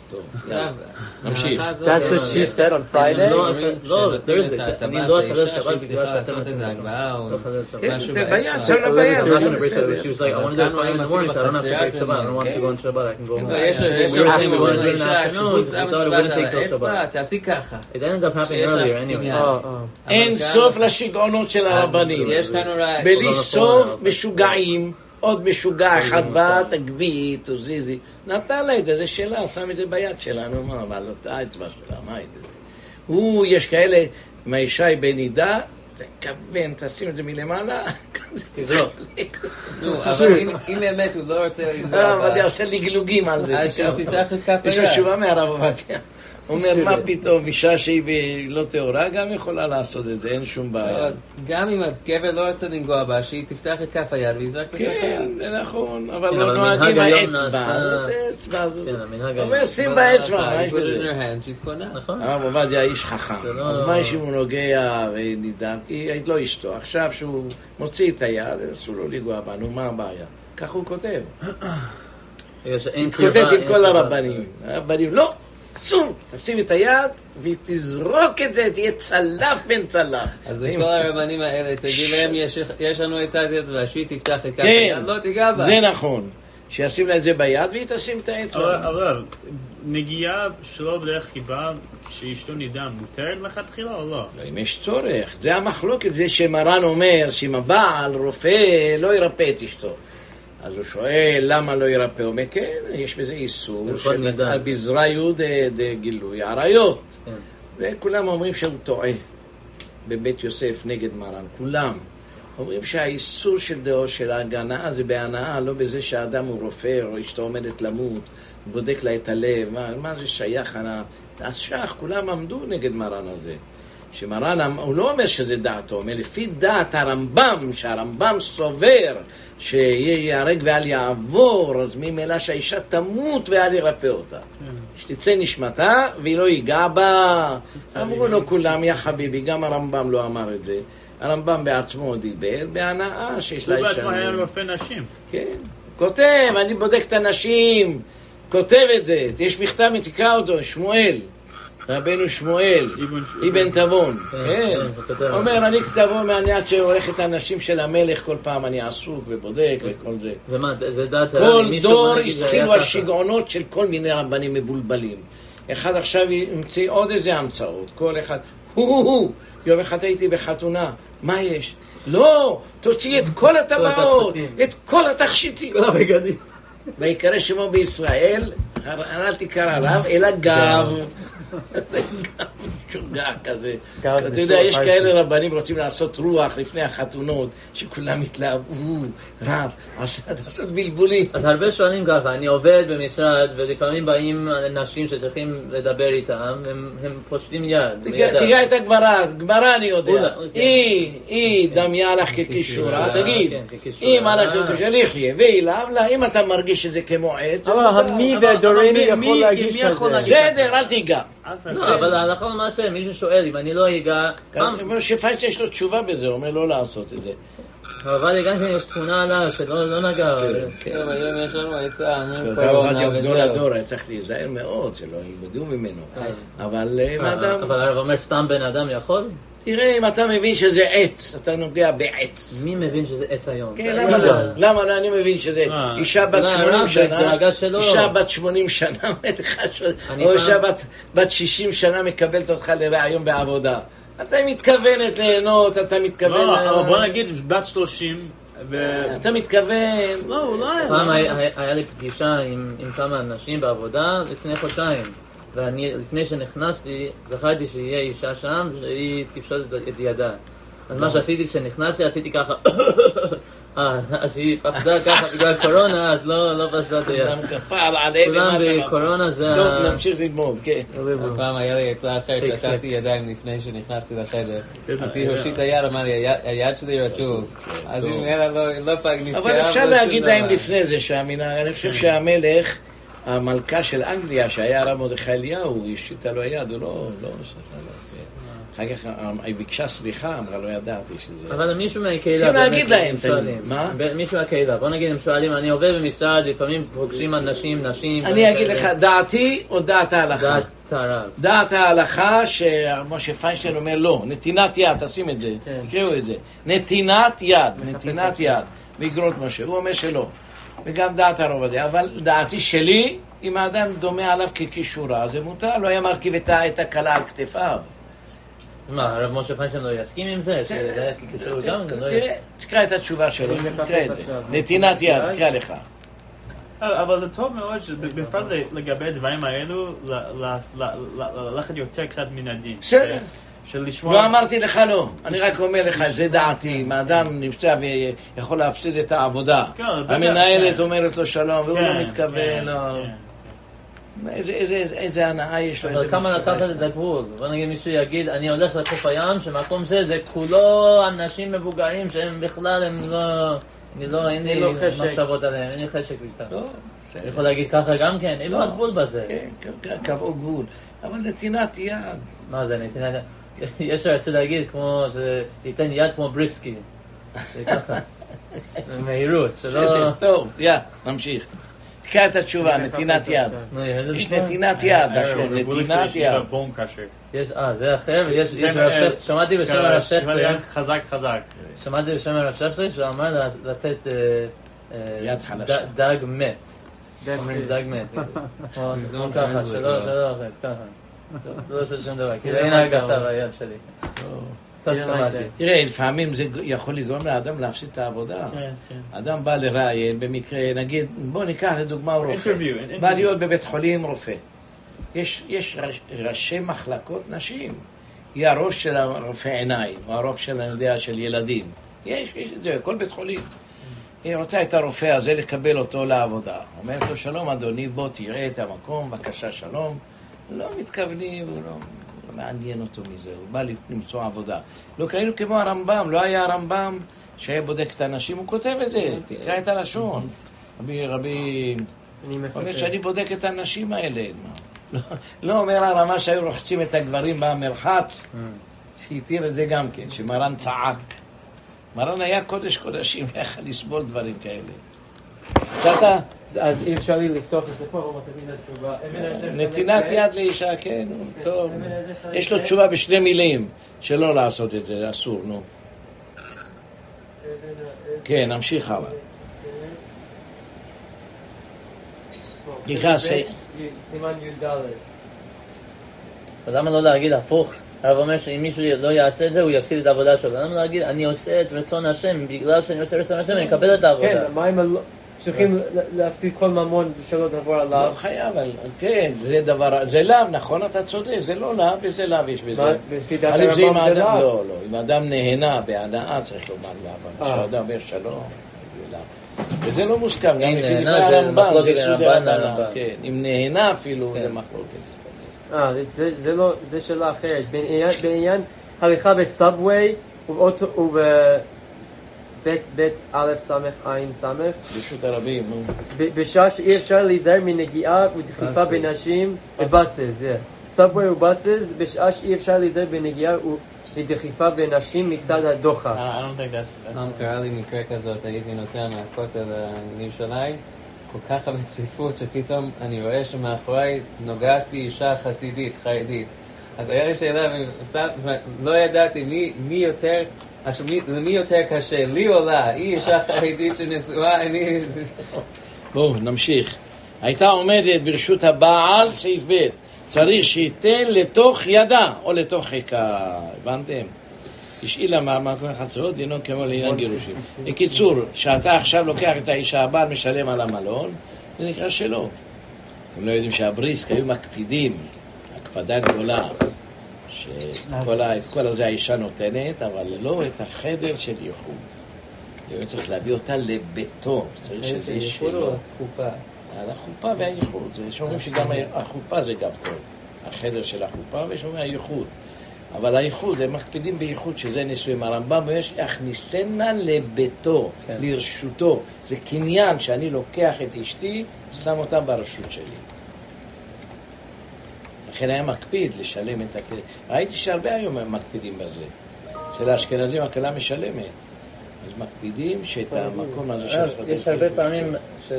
[SPEAKER 1] טוב, נמשיך.
[SPEAKER 5] That's what she said on Friday?
[SPEAKER 3] לא, אני לא אחלל שבת בגלל
[SPEAKER 4] לעשות איזה הגבהה או משהו
[SPEAKER 1] ביד,
[SPEAKER 4] באצבע.
[SPEAKER 1] שם לביד.
[SPEAKER 3] She was like, I want to do it in the morning, so I don't have to break Shabbat. I don't want to go on Shabbat, I can go home.
[SPEAKER 4] יש עובדים אומרים לאישה, כשבוס האצבע, תעשי ככה.
[SPEAKER 3] It ended up happening earlier anyway.
[SPEAKER 1] אין סוף לשיגעונות של הרבנים. בלי סוף משוגעים. עוד משוגע אחד בא, תגבי, תוזיזי. נתן לה את זה, זה שלה, שם את זה ביד שלה, נו מה, אבל האצבע שלה, מה היא זה? יש כאלה, עם האישה היא בנידה, תכוון, תשים את זה מלמעלה,
[SPEAKER 4] תזרוק. אבל אם באמת הוא לא רוצה...
[SPEAKER 1] אבל זה עושה לגלוגים על זה.
[SPEAKER 4] אז שתסלח את כף היד.
[SPEAKER 1] יש לו תשובה מהרב עובדיה. הוא אומר, מה פתאום, אישה שהיא לא טהורה גם יכולה לעשות את זה, אין שום בעיה.
[SPEAKER 4] גם אם הגבר לא רוצה לנגוע בה, שהיא תפתח את כף היד ויזרק בכף היד.
[SPEAKER 1] כן, זה נכון, אבל לא נוהגים האצבע. זה אצבע, אומר, שים באצבע, מה יש בזה? הרב עובדיה איש חכם, אז מה יש אם הוא נוגע ונידם? כי היית לא אשתו, עכשיו שהוא מוציא את היד, אסור לו לגוע בה, נו מה הבעיה? כך הוא כותב. התכותת עם כל הרבנים. הרבנים, לא! אסור, תשים את היד ותזרוק את זה, תהיה צלף בן צלף.
[SPEAKER 4] אז לכל הרבנים האלה, תגיד להם, יש לנו את האצבע, שהיא תפתח את כף היד, לא תיגע בה.
[SPEAKER 1] זה נכון, שישים לה את זה ביד והיא תשים את האצבע.
[SPEAKER 3] אבל נגיעה שלא בדרך חיבה, כשאשתו נידה, מותרת לכתחילה או לא?
[SPEAKER 1] אם יש צורך, זה המחלוקת, זה שמרן אומר, שאם הבעל רופא לא ירפא את אשתו. אז הוא שואל, למה לא ירפא? הוא אומר, כן, יש בזה איסור של בזריות גילוי עריות. וכולם אומרים שהוא טועה בבית יוסף נגד מרן, כולם. אומרים שהאיסור של דעו של ההגנה זה בהנאה, לא בזה שהאדם הוא רופא או אשתו עומדת למות, בודק לה את הלב, מה זה שייך? השייך, כולם עמדו נגד מרן הזה. שמרן, הוא לא אומר שזה דעתו, הוא אומר לפי דעת הרמב"ם, שהרמב"ם סובר שיהרג ואל יעבור, אז ממילא שהאישה תמות ואל ירפא אותה. שתצא נשמתה והיא לא ייגע בה. אמרו לו כולם, יא חביבי, גם הרמב"ם לא אמר את זה. הרמב"ם בעצמו דיבר בהנאה שיש לה אישה.
[SPEAKER 3] הוא בעצמו היה רופא נשים.
[SPEAKER 1] כן, כותב, אני בודק את הנשים, כותב את זה. יש מכתב, תקרא אותו, שמואל. רבנו שמואל, אבן תבון, כן, אומר אני כתבון מעניין שעורך את האנשים של המלך כל פעם אני עסוק ובודק וכל זה.
[SPEAKER 3] ומה, זה דעת
[SPEAKER 1] כל דור התחילו השגעונות של כל מיני רבנים מבולבלים. אחד עכשיו ימציא עוד איזה המצאות, כל אחד, יום אחד הייתי בחתונה, מה יש? לא, תוציא את כל הטבעות, את כל התכשיטים. כל הבגדים. ויקרא שמו בישראל, אל תקרא עליו, אלא גב. משוגע כזה. אתה יודע, יש כאלה רבנים רוצים לעשות רוח לפני החתונות, שכולם התלהבו, רב, לעשות בלבולים.
[SPEAKER 2] אז הרבה שואלים ככה, אני עובד במשרד, ולפעמים באים אנשים שצריכים לדבר איתם, הם פושטים יד.
[SPEAKER 1] תראה את הגמרא, גמרא אני יודע. היא דמיה לך כקישורה, תגיד, אם הלך כקישורה, לחיה, ואליו, אם אתה מרגיש שזה כמו עץ,
[SPEAKER 5] אבל המי והדורני יכול להגיש כזה.
[SPEAKER 1] בסדר, אל תיגע.
[SPEAKER 2] לא, אבל הלכה למעשה, מישהו שואל, אם אני לא אגע...
[SPEAKER 1] שפייץ יש לו תשובה בזה, הוא אומר לא לעשות את זה.
[SPEAKER 2] אבל גם כן יש תכונה עליו שלא נגע.
[SPEAKER 4] כן, אבל יש לנו עצה,
[SPEAKER 1] גדול הדור, היה צריך להיזהר מאוד, שלא ילמדו ממנו. אבל אם אדם...
[SPEAKER 2] אבל הרב אומר סתם בן אדם יכול?
[SPEAKER 1] תראה, אם אתה מבין שזה עץ, אתה נוגע בעץ.
[SPEAKER 2] מי מבין שזה עץ היום?
[SPEAKER 1] כן, למה לא? למה לא? אני מבין שזה אישה בת 80 שנה, אישה בת 80 שנה, או אישה בת 60 שנה מקבלת אותך לרעיון בעבודה. אתה מתכוונת ליהנות, אתה מתכוון...
[SPEAKER 3] לא, בוא נגיד בת 30,
[SPEAKER 1] אתה מתכוון...
[SPEAKER 3] לא, אולי...
[SPEAKER 2] פעם היה לי פגישה עם כמה אנשים בעבודה לפני חודשיים. ואני, לפני שנכנסתי, זכרתי שיהיה אישה שם, שהיא תפשוט את ידה. אז מה שעשיתי כשנכנסתי, עשיתי ככה, אז היא פשטה ככה בגלל קורונה, אז לא פשטה את היד. כולם בקורונה זה...
[SPEAKER 1] טוב, נמשיך ללמוד, כן.
[SPEAKER 4] פעם היה לי עצה אחרת, שטפתי ידיים לפני שנכנסתי לחדר. אז היא הושיט היד, אמר לי, היד שלי רטוב. אז היא לא פג נפגעה.
[SPEAKER 1] אבל אפשר להגיד להם לפני זה שהמנהג, אני חושב שהמלך, המלכה של אנגליה, שהיה הרב מרדכי אליהו, היא הושיטה לו יד, הוא לא אחר כך היא ביקשה סליחה, אמרה לא ידעתי שזה...
[SPEAKER 2] אבל מישהו מהקהילה...
[SPEAKER 1] צריכים להגיד להם,
[SPEAKER 2] מה? מישהו מהקהילה, בוא נגיד, הם שואלים, אני עובד במשרד, לפעמים פוגשים אנשים, נשים...
[SPEAKER 1] אני אגיד לך, דעתי או דעת ההלכה?
[SPEAKER 2] דעת הרב.
[SPEAKER 1] דעת ההלכה, שמשה פיינשטיין אומר לא, נתינת יד, תשים את זה, תקראו את זה. נתינת יד, באגרות משה, הוא אומר שלא. וגם דעת הרב הזה, אבל דעתי שלי, אם האדם דומה עליו ככישורה, זה מותר, לא היה מרכיב את הקלה על כתפיו.
[SPEAKER 2] מה, הרב משה פיינשטיין לא יסכים עם זה? שזה היה ככישור גם?
[SPEAKER 1] תראה, תקרא את התשובה שלו, תקרא את זה. נתינת יד, תקרא לך.
[SPEAKER 3] אבל זה טוב מאוד, בפרט לגבי הדברים האלו, ללכת יותר קצת מן הדין.
[SPEAKER 1] בסדר. לא אמרתי לך לא, אני רק אומר לך, זה דעתי, אם האדם נמצא ויכול להפסיד את העבודה, המנהלת אומרת לו שלום, והוא לא מתכוון, איזה הנאה יש לו.
[SPEAKER 2] אבל כמה לקחת את הגבול? בוא נגיד מישהו יגיד, אני הולך לחוף הים, שמקום זה כולו אנשים מבוגרים שהם בכלל, אין לי מחשבות עליהם, אין לי חשק איתם. אני יכול להגיד ככה גם כן, אין לו הגבול בזה.
[SPEAKER 1] כן, קבעו גבול, אבל נתינת יד.
[SPEAKER 2] מה זה נתינת יד? יש שרצה להגיד כמו שתיתן יד כמו בריסקי. זה ככה. במהירות, שלא...
[SPEAKER 1] טוב, נמשיך. תקרא את התשובה, נתינת יד. יש נתינת יד, נתינת יד.
[SPEAKER 2] זה אחר, ויש שמעתי בשם הרב שכטר.
[SPEAKER 3] חזק.
[SPEAKER 2] שמעתי בשם הרב שכטר שאמר לתת
[SPEAKER 1] יד חלשה.
[SPEAKER 2] דג מת. דג מת. ככה, שלא אוכלס, ככה. לא עושה שום דבר, כי אין הרגשה ביד שלי.
[SPEAKER 1] תראה, לפעמים זה יכול לגרום לאדם להפסיד את העבודה. אדם בא לראיין, במקרה, נגיד, בוא ניקח לדוגמה רופא. בא להיות בבית חולים רופא. יש ראשי מחלקות נשים. היא הראש של הרופא עיניים, או הראש של, אני יודע, של ילדים. יש את זה, כל בית חולים. היא רוצה את הרופא הזה לקבל אותו לעבודה. אומרת לו, שלום אדוני, בוא תראה את המקום, בבקשה שלום. לא מתכוונים, הוא לא מעניין אותו מזה, הוא בא למצוא עבודה. לא קראנו כמו הרמב"ם, לא היה הרמב"ם שהיה בודק את האנשים, הוא כותב את זה, תקרא את הלשון. רבי אומר שאני בודק את האנשים האלה. לא אומר הרמה שהיו רוחצים את הגברים במרחץ, שהתיר את זה גם כן, שמרן צעק. מרן היה קודש קודשים, איך לסבול דברים כאלה. צאת?
[SPEAKER 5] אז אי אפשר לי לפתוח את זה פה, או מצאתי את התשובה.
[SPEAKER 1] נתינת יד לאישה, כן, טוב. יש לו תשובה בשני מילים, שלא לעשות את זה, אסור, נו. כן, נמשיך הלאה.
[SPEAKER 5] סימן י"ד.
[SPEAKER 2] אז למה לא להגיד הפוך? הרב אומר שאם מישהו לא יעשה את זה, הוא יפסיד את העבודה שלו. למה להגיד, אני עושה את רצון השם, בגלל שאני עושה רצון השם, אני אקבל את העבודה.
[SPEAKER 5] כן, מה אם צריכים להפסיד כל ממון שלא דבר עליו?
[SPEAKER 1] לא חייב, אבל כן, זה דבר, זה לאו, נכון, אתה צודק, זה לא לאו וזה לאו יש בזה.
[SPEAKER 5] אבל זה אם האדם,
[SPEAKER 1] לא, אם האדם נהנה בהנאה צריך לומר לאו, כשאדם אומר שלום, זה לאו. וזה לא מוסכם, גם לפי דברי הרמב"ם, זה סודר הרמב"ם, כן, אם נהנה אפילו, זה מחלוקת.
[SPEAKER 5] זה שאלה אחרת. בעניין הליכה בסאבווי ובית א' סמך עין סמך
[SPEAKER 1] ברשות הרבים,
[SPEAKER 5] בשעה שאי אפשר להיזהר מנגיעה ודחיפה בנשים בבאסס, סאבווי ובאסס בשעה שאי אפשר להיזהר בנגיעה ודחיפה בנשים מצד הדוחה.
[SPEAKER 4] פעם קרה לי מקרה כזאת, הייתי נוסע מהכותל לירושלים כל כך הרבה צפיפות שפתאום אני רואה שמאחוריי נוגעת בי אישה חסידית, חרדית. אז היה לי שאלה, לא ידעתי למי יותר קשה, לי או לה, היא אישה חרדית שנשואה, אני...
[SPEAKER 1] בואו, נמשיך. הייתה עומדת ברשות הבעל, סעיף ב', צריך שייתן לתוך ידה או לתוך חיקה, הבנתם? השאילה מהמקום החצרות, דינו כמו לעניין גירושים. בקיצור, שאתה עכשיו לוקח את האישה, הבעל משלם על המלון, זה נקרא שלו. אתם לא יודעים שהבריסק היו מקפידים, הקפדה גדולה, שאת כל הזה האישה נותנת, אבל לא את החדר של ייחוד. צריך להביא אותה לביתו, צריך שזה איש שלו. על החופה והייחוד. שאומרים שגם החופה זה גם טוב. החדר של החופה ושאומרים הייחוד. אבל הייחוד, הם מקפידים בייחוד שזה נישואים. הרמב"ם יש הכניסנה לביתו, לרשותו. זה קניין שאני לוקח את אשתי, שם אותה ברשות שלי. לכן היה מקפיד לשלם את הכסף. ראיתי שהרבה היום הם מקפידים בזה. אצל האשכנזים הכלה משלמת. אז מקפידים שאת המקום הזה של...
[SPEAKER 2] יש הרבה פעמים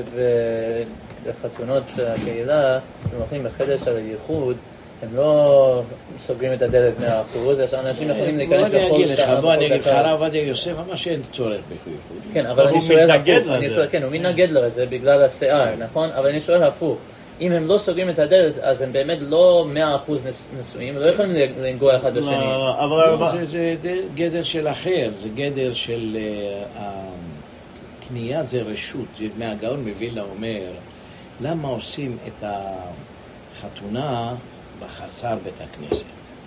[SPEAKER 2] שבחתונות של הקהילה, הם הולכים בחדר של הייחוד, הם לא סוגרים את הדלת 100%, יש אנשים יכולים להיכנס בכל שעה.
[SPEAKER 1] בוא אני אגיד לך, הרב עובדיה יוסף, ממש אין צורך בייחוד.
[SPEAKER 2] כן, אבל אני שואל הפוך. כן, הוא מתנגד לזה בגלל השיער, נכון? אבל אני שואל הפוך. אם הם לא סוגרים את הדלת, אז הם באמת לא 100% נשואים, לא יכולים לנגוע אחד בשני.
[SPEAKER 1] זה גדר של אחר, זה גדר של קנייה, זה רשות. מהגאון מווילנה אומר, למה עושים את החתונה בחצר בית הכנסת?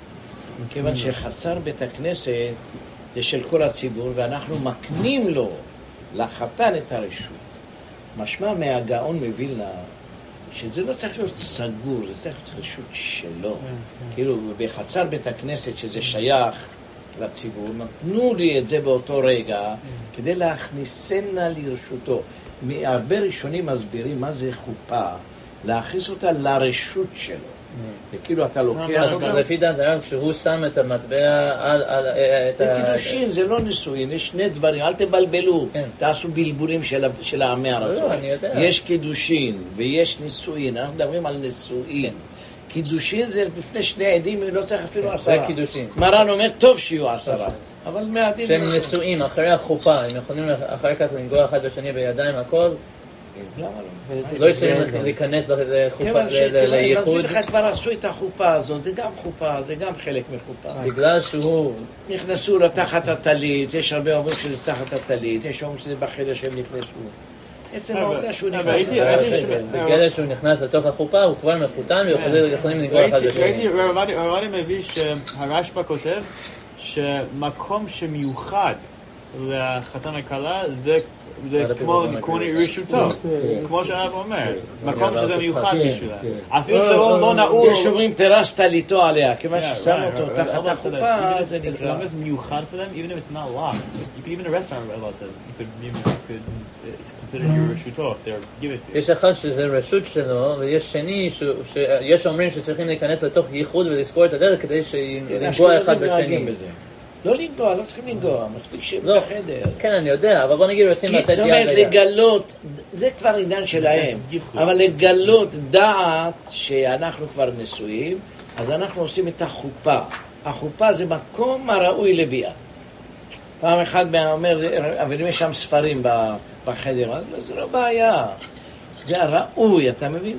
[SPEAKER 1] כיוון שחצר בית הכנסת זה של כל הציבור, ואנחנו מקנים לו, לחתן, את הרשות. משמע מהגאון מווילנה, שזה לא צריך להיות סגור, זה צריך להיות רשות שלו. כאילו, בחצר בית הכנסת, שזה שייך לציבור, נתנו לי את זה באותו רגע, כדי להכניסנה לרשותו. הרבה ראשונים מסבירים מה זה חופה, להכניס אותה לרשות שלו. וכאילו אתה לוקח...
[SPEAKER 2] אז לפי דעת הרב, כשהוא שם את המטבע על...
[SPEAKER 1] זה קידושין, זה לא נישואין, יש שני דברים, אל תבלבלו, תעשו בלבולים של העמי הרצון. יש קידושין ויש נישואין, אנחנו מדברים על נישואין. קידושין זה לפני שני עדים, לא צריך אפילו 10.
[SPEAKER 2] זה קידושין.
[SPEAKER 1] מרן אומר, טוב שיהיו 10. אבל מהדין...
[SPEAKER 2] שהם נישואין, אחרי החופה, הם יכולים אחר כך לנגוע אחד בשני בידיים, הכל...
[SPEAKER 1] למה לא?
[SPEAKER 2] לא יצאים להיכנס לחופה, לייחוד.
[SPEAKER 1] מסביר לך, כבר עשו את החופה הזאת, זה גם חופה, זה גם חלק מחופה.
[SPEAKER 2] בגלל שהוא...
[SPEAKER 1] נכנסו לתחת הטלית, יש הרבה אומרים שזה תחת הטלית, יש אומרים שזה בחדר שהם נכנסו. עצם העובדה שהוא נכנס
[SPEAKER 2] בגלל שהוא נכנס לתוך החופה, הוא כבר מחותן ויכולים לנגוע אחד בשני.
[SPEAKER 3] ראיתי, רבדי מביא שהרשב"א כותב שמקום שמיוחד לחתן הכלה זה כמו רשותו, כמו שהרב אומר, מקום שזה מיוחד בשבילה. אפילו זה לא נעול.
[SPEAKER 1] יש אומרים פרס טליתו עליה, כיוון ששם אותו תחת החופה, זה נקרא.
[SPEAKER 3] As long as it's מיוחד for them, even if it's not locked, you could even a restaurant about it. You could consider your רשותו if they're give it to you.
[SPEAKER 2] יש אחד שזה רשות שלו, ויש שני שיש אומרים שצריכים להיכנס לתוך ייחוד ולזכור את הדלת כדי שינגוע אחד בשני.
[SPEAKER 1] לא לנגוע, לא צריכים לנגוע, מספיק שהם בחדר.
[SPEAKER 2] כן, אני יודע, אבל בוא נגיד רוצים לתת יד
[SPEAKER 1] זאת אומרת, לגלות, זה כבר עניין שלהם, אבל לגלות דעת שאנחנו כבר נשואים, אז אנחנו עושים את החופה. החופה זה מקום הראוי לביאה. פעם אחד אומר, אבל יש שם ספרים בחדר, זה לא בעיה. זה הראוי, אתה מבין?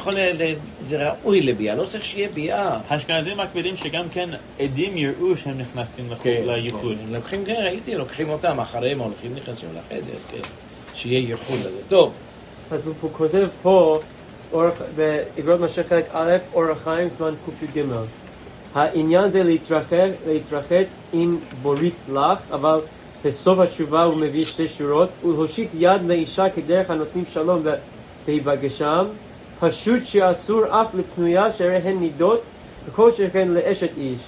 [SPEAKER 1] זה ראוי לביאה, לא צריך שיהיה ביאה.
[SPEAKER 3] האשכנזים מקפידים שגם כן עדים יראו שהם נכנסים לייחוד.
[SPEAKER 1] לוקחים, כן, ראיתי, לוקחים אותם, אחריהם הולכים נכנסים לחדר, שיהיה ייחוד לזה. טוב.
[SPEAKER 5] אז הוא כותב פה, באגרות משך חלק א', אורח חיים, זמן ק"ג. העניין זה להתרחץ עם בורית לך, אבל בסוף התשובה הוא מביא שתי שורות, ולהושיט יד לאישה כדרך הנותנים שלום בהיפגשם, פשוט שאסור אף לפנויה שהרי הן נידות, וכל שכן לאשת איש.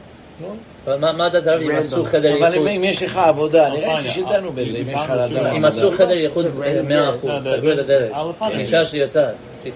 [SPEAKER 2] מה אתה תראה אם עשו חדר ייחוד?
[SPEAKER 1] אבל אם יש לך עבודה, נראה ששידענו בזה, אם יש לך עבודה.
[SPEAKER 2] אם עשו חדר ייחוד 100%, סגרו את הדלת. אישה שיוצאת,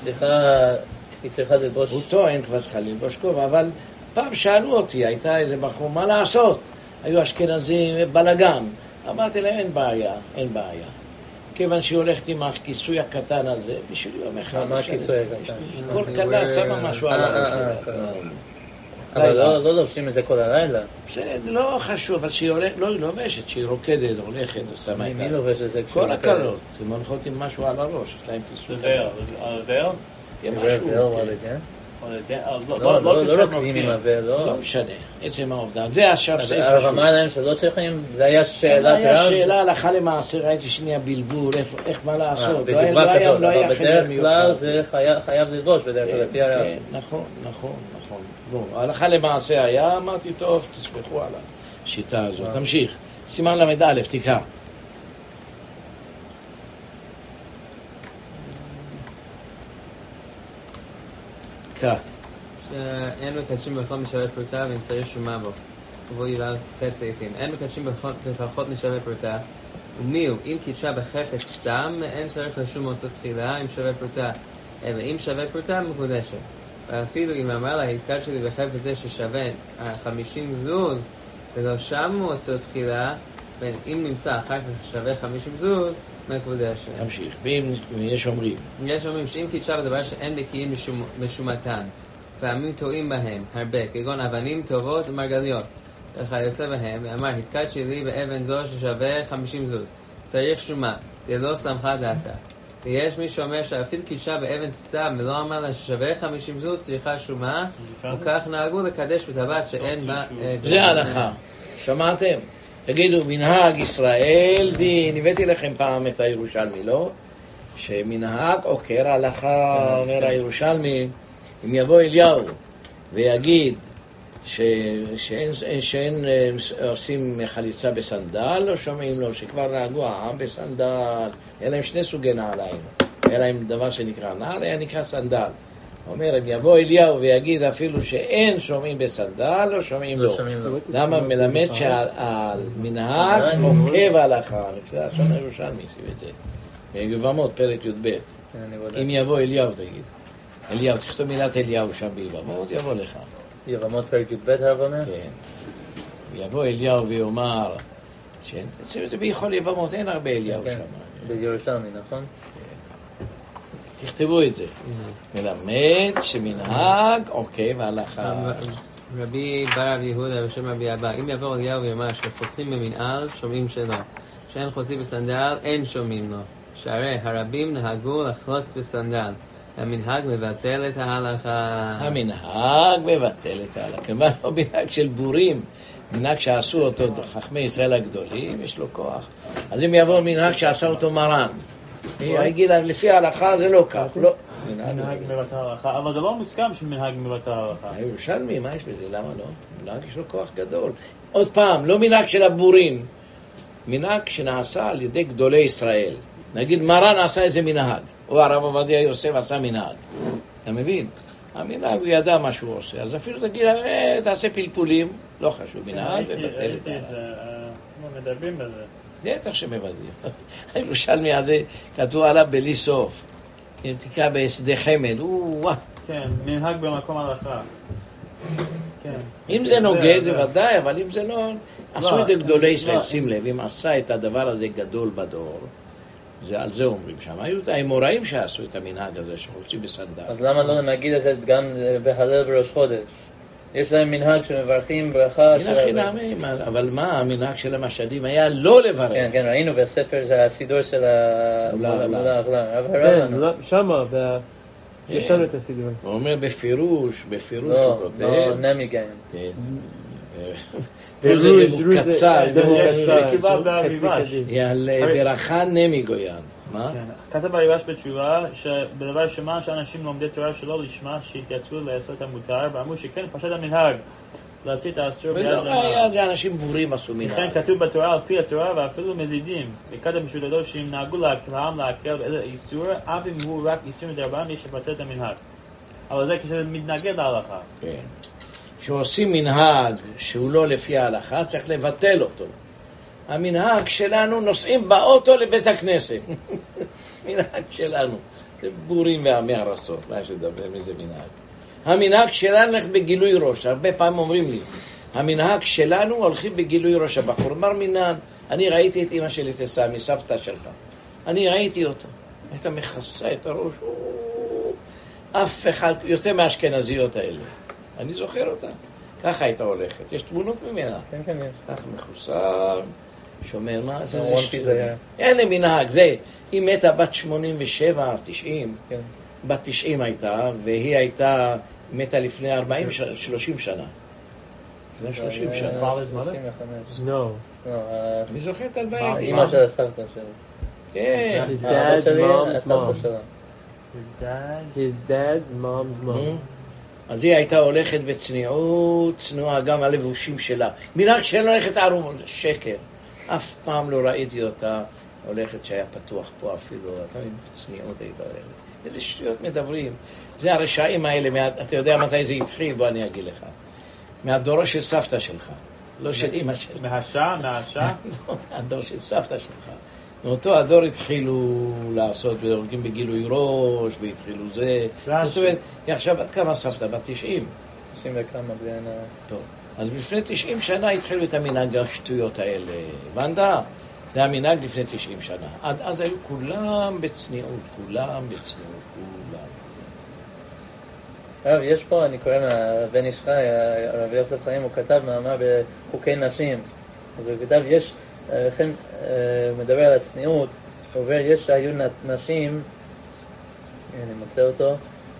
[SPEAKER 2] היא צריכה ללבוש...
[SPEAKER 1] הוא טוען כבר צריכה ללבוש כובע, אבל פעם שאלו אותי, הייתה איזה בחור, מה לעשות? היו אשכנזים, בלגן. אמרתי להם, אין בעיה. כיוון שהיא הולכת עם הכיסוי הקטן הזה, בשביל יום אחד.
[SPEAKER 2] מה הכיסוי הקטן?
[SPEAKER 1] כל כלה שמה משהו על הראש.
[SPEAKER 2] אבל לא לובשים את זה כל הלילה.
[SPEAKER 1] בסדר, לא חשוב, אבל שהיא לובשת, שהיא רוקדת, הולכת, שמה את
[SPEAKER 2] מי לובש את זה?
[SPEAKER 1] כל הקלות, הן הולכות עם משהו על הראש, יש להם כיסוי קטן.
[SPEAKER 3] על הוול?
[SPEAKER 2] לא רוקדים עם הוול, לא?
[SPEAKER 1] לא משנה, עצם העובדה. זה עכשיו סעיף חשוב.
[SPEAKER 2] אבל אמר להם שלא צריכים, זה היה שאלה.
[SPEAKER 1] זה היה שאלה הלכה למעשה, ראיתי שנייה בלבול, איך מה לעשות.
[SPEAKER 2] בדוגמה כזאת, אבל בדרך כלל זה חייב ללבוש, בדרך כלל לפי הרב.
[SPEAKER 1] נכון. ההלכה למעשה היה, אמרתי טוב, תסמכו על השיטה הזאת. תמשיך, סימן למד א', תקרא. קרא.
[SPEAKER 4] אין מקדשים בכל משווה פרוטה ואין צריך שומה בו. ובו ילה תת סעיפים. אין מקדשים בפחות משווה פרוטה. ומיהו, אם קידשה בחפץ סתם, אין צריך לשום אותו תחילה עם שווה פרוטה. אלא אם שווה פרוטה מקודשת. ואפילו אם אמרה לה, התקדשתי לי בחפץ זה ששווה 50 זוז, ולא שמו אותו תחילה, ואם נמצא אחר כך שווה 50 זוז, מקודשת.
[SPEAKER 1] תמשיך, ואם יש אומרים.
[SPEAKER 4] יש אומרים שאם קידשה בדבר שאין בקיאים משומתן, פעמים טועים בהם הרבה, כגון אבנים טובות ומרגליות, וכיוצא בהם, ואמר, התקדשתי לי באבן זו ששווה 50 זוז. צריך שומה, זה לא שמחה דעתה. ויש מי שאומר שאפילו קידשה באבן סתם ולא אמר לה ששווה 50 זוז צריכה שומה, וכך נהגו לקדש בטבעת שאין בה...
[SPEAKER 1] זה ההלכה. שמעתם? תגידו, מנהג ישראל דין, הבאתי לכם פעם את הירושלמי, לא? שמנהג עוקר הלכה, אומר הירושלמי, אם יבוא אליהו ויגיד שאין עושים חליצה בסנדל, לא שומעים לו שכבר נהגו העם בסנדל, היה להם שני סוגי נעליים, היה להם דבר שנקרא נעל, היה נקרא סנדל. הוא אומר, אם יבוא אליהו ויגיד אפילו שאין שומעים בסנדל, לא שומעים לו. למה? מלמד שהמנהג עוקב הלכה, נקרא השון הירושלמי, סיב את זה. ביבמות, פרק י"ב. אם יבוא אליהו, תגיד. אליהו, תכתוב מילת אליהו שם ביבמות, יבוא לך.
[SPEAKER 2] יבמות פרק י"ב הרב אומר?
[SPEAKER 1] כן. יבוא אליהו ויאמר, תציב את זה ביכול יבמות, אין הרבה אליהו שם.
[SPEAKER 2] בירושלמי, נכון?
[SPEAKER 1] תכתבו את זה. מלמד שמנהג עוקב הלכה.
[SPEAKER 4] רבי בר רבי יהודה בשם רבי אבא, אם יבוא אליהו ויאמר שחוצים במנהל שומעים שלו, שאין חוצים בסנדל אין שומעים לו, שהרי הרבים נהגו לחלוץ בסנדל, המנהג מבטל את ההלכה.
[SPEAKER 1] המנהג מבטל את ההלכה. כמובן לא מנהג של בורים, מנהג שעשו אותו חכמי ישראל הגדולים, יש לו כוח. אז אם יבוא מנהג שעשה אותו מרן, יגיד לפי ההלכה זה לא כך, לא.
[SPEAKER 3] מנהג מבטל ההלכה, אבל זה לא מוסכם שמנהג מבטל ההלכה.
[SPEAKER 1] הירושלמי, מה יש בזה? למה לא? מנהג יש לו כוח גדול. עוד פעם, לא מנהג של הבורים, מנהג שנעשה על ידי גדולי ישראל. נגיד מרן עשה איזה מנהג, או הרב עובדיה יוסף עשה מנהג. אתה מבין? המנהג הוא ידע מה שהוא עושה, אז אפילו תגיד, תעשה פלפולים, לא חשוב, מנהג ובטל את ההלכה.
[SPEAKER 3] מדברים בזה.
[SPEAKER 1] בטח שמבדים. הירושלמי הזה כתוב עליו בלי סוף. אם תקרא בשדה חמד,
[SPEAKER 3] כן, מנהג במקום הלכה.
[SPEAKER 1] אם זה נוגד זה ודאי, אבל אם זה לא... עשו את זה גדולי ישראל, שים לב, אם עשה את הדבר הזה גדול בדור, על זה אומרים שם. היו את האמוראים שעשו את המנהג הזה, שחולצים בסנדל.
[SPEAKER 2] אז למה לא נגיד את זה גם בהלל בראש חודש? יש להם מנהג שמברכים ברכה...
[SPEAKER 1] מנהג חינמים, אבל מה המנהג של המשדים היה לא לברך.
[SPEAKER 2] כן, כן, ראינו בספר של הסידור של המולה אכלה.
[SPEAKER 5] כן, שמה, ישנו את הסידור.
[SPEAKER 1] הוא אומר בפירוש הוא כותב.
[SPEAKER 2] לא, נמי גם.
[SPEAKER 1] כן. זה קצר, זה
[SPEAKER 3] תשובה באביבש.
[SPEAKER 1] ברכה נמי גויין. מה?
[SPEAKER 3] כתב באביבש בתשובה שבדבר שמה שאנשים לומדי תורה שלא לשמה שהתייצבו לעשות המותר ואמרו שכן פשט המנהג להתיר את האסור ביד
[SPEAKER 1] ולא היה זה אנשים בורים עשו מנהג.
[SPEAKER 3] לכן כתוב בתורה על פי התורה ואפילו מזידים וכתב משודדו שהם נהגו לעם להקל באיזה איסור אף אם הוא רק איסור מדרבן יש לבטל את המנהג אבל זה כשזה מתנגד להלכה.
[SPEAKER 1] כן. כשעושים מנהג שהוא לא לפי ההלכה צריך לבטל אותו. המנהג שלנו נוסעים באוטו לבית הכנסת. מנהג שלנו. זה בורים ועמי ארצות, מה יש לדבר מזה מנהג. המנהג שלנו הולך בגילוי ראש. הרבה פעמים אומרים לי, המנהג שלנו הולכים בגילוי ראש. הבחור אמר מינן, אני ראיתי את אמא שלי תסמי, סבתא שלך. אני ראיתי אותו. הייתה מכסה את הראש. אף אחד, יותר מהאשכנזיות האלה. אני זוכר אותה. ככה הייתה הולכת. יש תמונות ממנה.
[SPEAKER 2] כן, כן, יש.
[SPEAKER 1] ככה מחוסר, שומר מה, זה שטות. אין לי מנהג, זה. היא מתה בת 87, 90.
[SPEAKER 2] כן.
[SPEAKER 1] בת 90 הייתה, והיא הייתה, מתה לפני 30 שנה. לפני 30 שנה.
[SPEAKER 5] לא.
[SPEAKER 1] אני זוכר את הלוויה.
[SPEAKER 2] אמא של הסבתא שלה.
[SPEAKER 1] כן.
[SPEAKER 5] His dad's mom's mom.
[SPEAKER 1] אז היא הייתה הולכת בצניעות, צנועה גם הלבושים שלה. מנהג שלא הולכת ערום, זה שקר. אף פעם לא ראיתי אותה הולכת שהיה פתוח פה אפילו, אתה מבין, בצניעות הייתה הולכת. איזה שטויות מדברים. זה הרשעים האלה, אתה יודע מתי זה התחיל? בוא אני אגיד לך. מהדורו של סבתא שלך, לא של אמא שלך.
[SPEAKER 3] מהשעה?
[SPEAKER 1] לא, מהדור של סבתא שלך. מאותו הדור התחילו לעשות, והורגים בגילוי ראש, והתחילו זה. זאת אומרת, עכשיו עד כמה סבתא? בת 90.
[SPEAKER 2] 90 וכמה בלינה.
[SPEAKER 1] טוב, אז לפני 90 שנה התחילו את המנהג השטויות האלה. הבנת? זה המנהג לפני 90 שנה. עד אז היו כולם בצניעות, כולם.
[SPEAKER 2] הרב, יש פה, אני קורא מהבן איש חי, הרב יוסף חיים, הוא כתב מאמר בחוקי נשים. אז הוא כתב, יש, לכן מדבר על הצניעות, הוא אומר, יש שהיו נשים, אני מוצא אותו,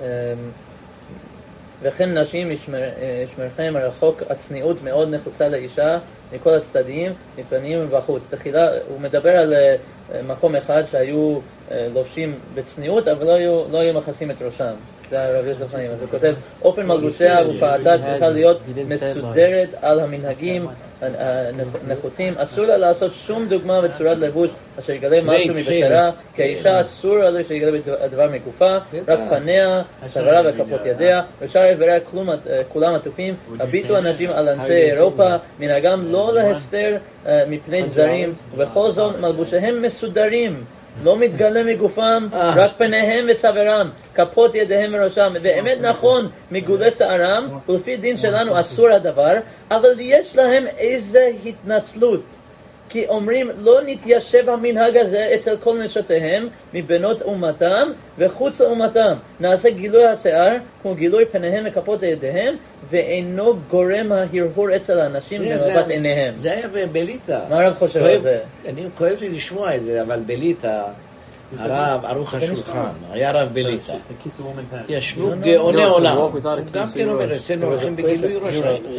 [SPEAKER 2] וכן נשים ישמרכם הרחוק, הצניעות מאוד נחוצה לאישה מכל הצדדים, מפנים ובחוץ. תחילה הוא מדבר על מקום אחד שהיו לובשים בצניעות, אבל לא היו מכסים את ראשם. זה הרב יוסף חיים. אז הוא כותב, אופן מלבושיה ופעתה צריכה להיות מסודרת על המנהגים הנחוצים. אסור לה לעשות שום דוגמה וצורת לבוש אשר יגלה משהו מבשרה, כי האישה אסור לה שיגלה דבר מגופה, רק פניה, צווארה וכפות ידיה, ושאר איבריה כולם עטופים. הביטו אנשים על אנשי אירופה, מנהגם לא להסתר מפני זרים, ובכל זאת מלבושיהם מסודרים. לא מתגלה מגופם, רק פניהם וצווארם, כפות ידיהם וראשם. באמת נכון, מגולי שערם, ולפי דין שלנו אסור הדבר, אבל יש להם איזה התנצלות. כי אומרים, לא נתיישב המנהג הזה אצל כל נשותיהם, מבנות אומתם וחוץ לאומתם. נעשה גילוי השיער, כמו גילוי פניהם וכפות ידיהם, ואינו גורם ההרהור אצל האנשים במבט עיניהם.
[SPEAKER 1] זה היה בליטא.
[SPEAKER 2] מה הרב חושב על זה?
[SPEAKER 1] אני כואב לי לשמוע את זה, אבל בליטא, הרב ערוך השולחן, היה רב בליטא. ישבו גאוני עולם. הוא גם כן אומר, אצלנו הולכים בגילוי ראש.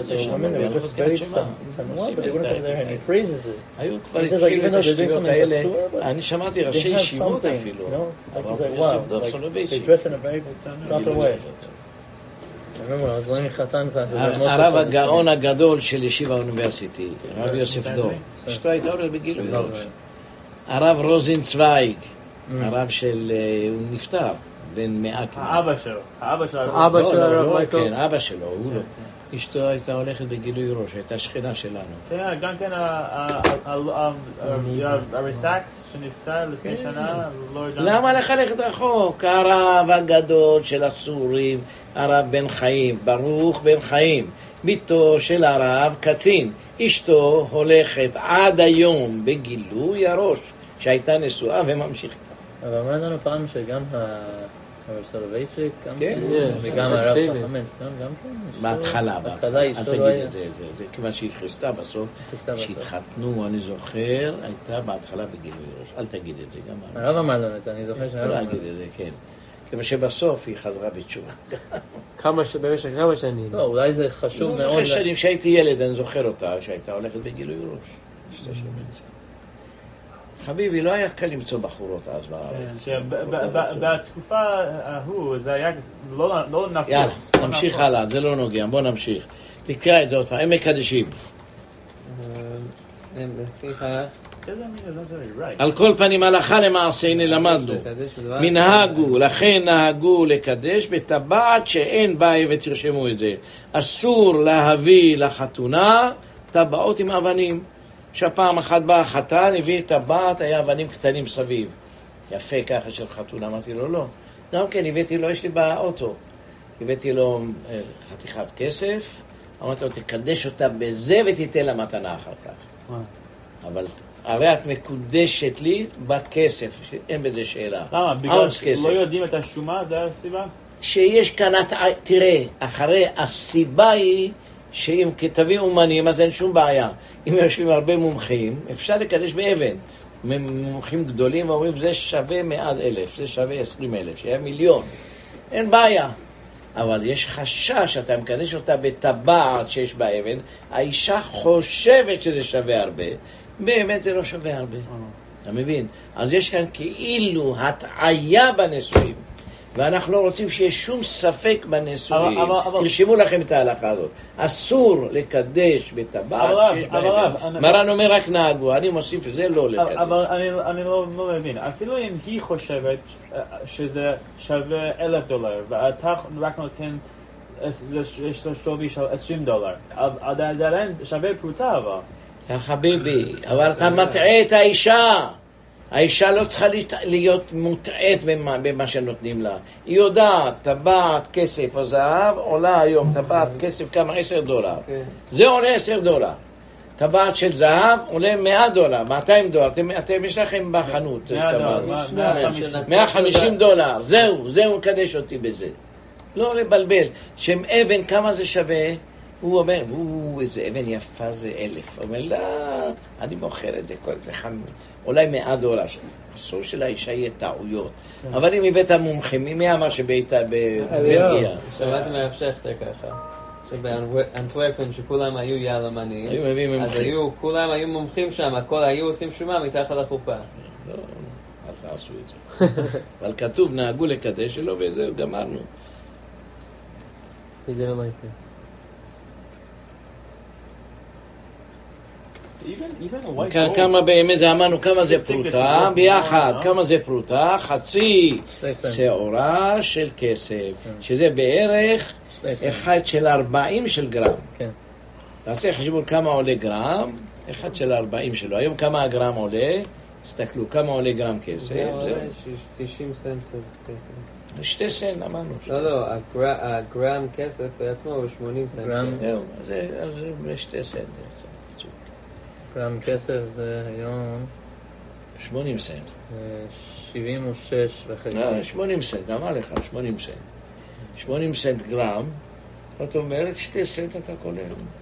[SPEAKER 1] היו כבר התחילו את השטויות האלה. אני שמעתי ראשי ישיבות אפילו. הרב יוסף דוב סולובייצ'י. הרב הגאון הגדול של ישיבה האוניברסיטי, הרב יוסף דוב. אשתו הייתה הולכת בגילוי ראש. הרב רוזנצוויג, הרב של, הוא נפטר, בן 100 כמעט.
[SPEAKER 3] האבא שלו.
[SPEAKER 1] כן, אבא שלו, הוא לא. אשתו הייתה הולכת בגילוי ראש, הייתה שכנה שלנו.
[SPEAKER 3] כן, גם כן הריסקס שנפטר לפני שנה,
[SPEAKER 1] למה ללכת רחוק? הרב הגדול של הסורים, הרב בן חיים, ברוך בן חיים, ביתו של הרב קצין. אשתו הולכת עד היום בגילוי הראש, שהייתה נשואה וממשיכה.
[SPEAKER 2] אבל אמר לנו פעם שגם הרב סולובייצ'יק, וגם הרב חמאס, גם כן.
[SPEAKER 1] בהתחלה, אל תגיד את זה, זה כיוון שהיא חסתה בסוף, שהתחתנו, אני זוכר, הייתה בהתחלה בגילוי ראש, אל תגיד את זה גם.
[SPEAKER 2] הרב אמר לנו את זה, אני זוכר שהרב
[SPEAKER 1] אמר. לא להגיד את זה, כן. כיוון שבסוף היא חזרה בתשובה.
[SPEAKER 5] במשך כמה שנים?
[SPEAKER 2] לא, אולי זה חשוב מאוד.
[SPEAKER 1] לא זוכר שנים, שהייתי ילד, אני זוכר אותה, שהייתה הולכת בגילוי ראש. חביבי, לא היה קל למצוא בחורות אז בארץ.
[SPEAKER 3] בתקופה ההוא זה היה לא נפוץ.
[SPEAKER 1] יאללה, נמשיך הלאה, זה לא נוגע, בוא נמשיך. תקרא את זה עוד פעם, הם מקדשים. על כל פנים, הלכה למעשה, הנה למדנו. מנהגו, לכן נהגו לקדש בטבעת שאין בה, ותרשמו את זה. אסור להביא לחתונה טבעות עם אבנים. שפעם אחת בא החתן, הביא את טבעת, היה אבנים קטנים סביב. יפה ככה של חתונה, אמרתי לו לא. גם כן, הבאתי לו, יש לי באוטו. הבאתי לו חתיכת כסף, אמרתי לו, תקדש אותה בזה ותיתן לה מתנה אחר כך. אבל הרי את מקודשת לי בכסף, אין בזה שאלה.
[SPEAKER 3] למה? בגלל לא יודעים את השומה, זה הסיבה?
[SPEAKER 1] שיש כאן, תראה, אחרי הסיבה היא, שאם כתבים אומנים, אז אין שום בעיה. אם יושבים הרבה מומחים, אפשר לקדש באבן. מומחים גדולים אומרים, זה שווה 100,000, זה שווה 20,000, שיהיה 1,000,000. אין בעיה. אבל יש חשש שאתה מקדש אותה בטבעת שיש בה אבן, האישה חושבת שזה שווה הרבה, באמת זה לא שווה הרבה. אתה מבין? אז יש כאן כאילו הטעיה בנישואים. ואנחנו לא רוצים שיש שום ספק בנישואים. תרשמו לכם את ההלכה הזאת. אסור לקדש בטבעת שיש בהן. מרן אומר רק נהגו, אני מוסיף שזה לא לקדש.
[SPEAKER 3] אבל אני לא מבין, אפילו אם היא חושבת שזה שווה $1,000, ואתה רק נותן יש שווי של $20, זה עדיין שווה פרוטה אבל.
[SPEAKER 1] יא חביבי, אבל אתה מטעה את האישה. האישה לא צריכה להיות מוטעת במה שנותנים לה. היא יודעת, טבעת כסף או זהב עולה היום, טבעת כסף כמה? $10. זה עולה $10. טבעת של זהב עולה $100, $200. אתם יש לכם בחנות טבעת. $150. זהו, קדש אותי בזה. לא לבלבל. שם אבן כמה זה שווה? הוא אומר, איזה אבן יפה זה 1,000. הוא אומר, לא, אני מוכר את זה, אולי $100. אסור של האישה יהיה טעויות. אבל אם הבאת מומחים, מי אמר שביתה בבלגיה?
[SPEAKER 4] שמעתי מהרב שכטר ככה, שבאנטוורפן שכולם היו יהלמנים, אז כולם היו מומחים שם, הכל היו עושים שומה מתחת לחופה.
[SPEAKER 1] לא, אל תעשו את זה. אבל כתוב, נהגו לקדש שלו וזהו, גמרנו.
[SPEAKER 5] זה לא מעניין.
[SPEAKER 1] כמה באמת זה אמרנו, כמה זה פרוטה ביחד, כמה זה פרוטה, חצי שעורה של כסף, שזה בערך 1 של 40 של גרם. תעשה חשבון כמה עולה גרם, 1 של 40 שלו. היום כמה הגרם עולה, תסתכלו כמה עולה גרם כסף.
[SPEAKER 4] זה עולה 60 סנט כסף.
[SPEAKER 1] 2 סנט אמרנו.
[SPEAKER 4] לא, הגרם כסף בעצמו הוא 80 סנט.
[SPEAKER 1] זהו, אז 2 סנט.
[SPEAKER 2] גרם כסף זה היום
[SPEAKER 1] 80 סנט.
[SPEAKER 2] 76.5.
[SPEAKER 1] 80 סנט, אמר לך, 80 סנט. 80 סנט גרם, זאת אומרת 2 סנט אתה קונה.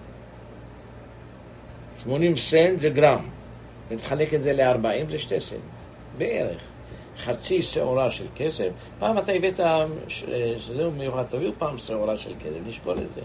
[SPEAKER 1] 80 סנט זה גרם. ותחלק את זה ל-40 זה 2 סנט. בערך. חצי שעורה של כסף. פעם אתה הבאת שזהו מיוחד, תביאו פעם שעורה של כסף, נשקול את זה.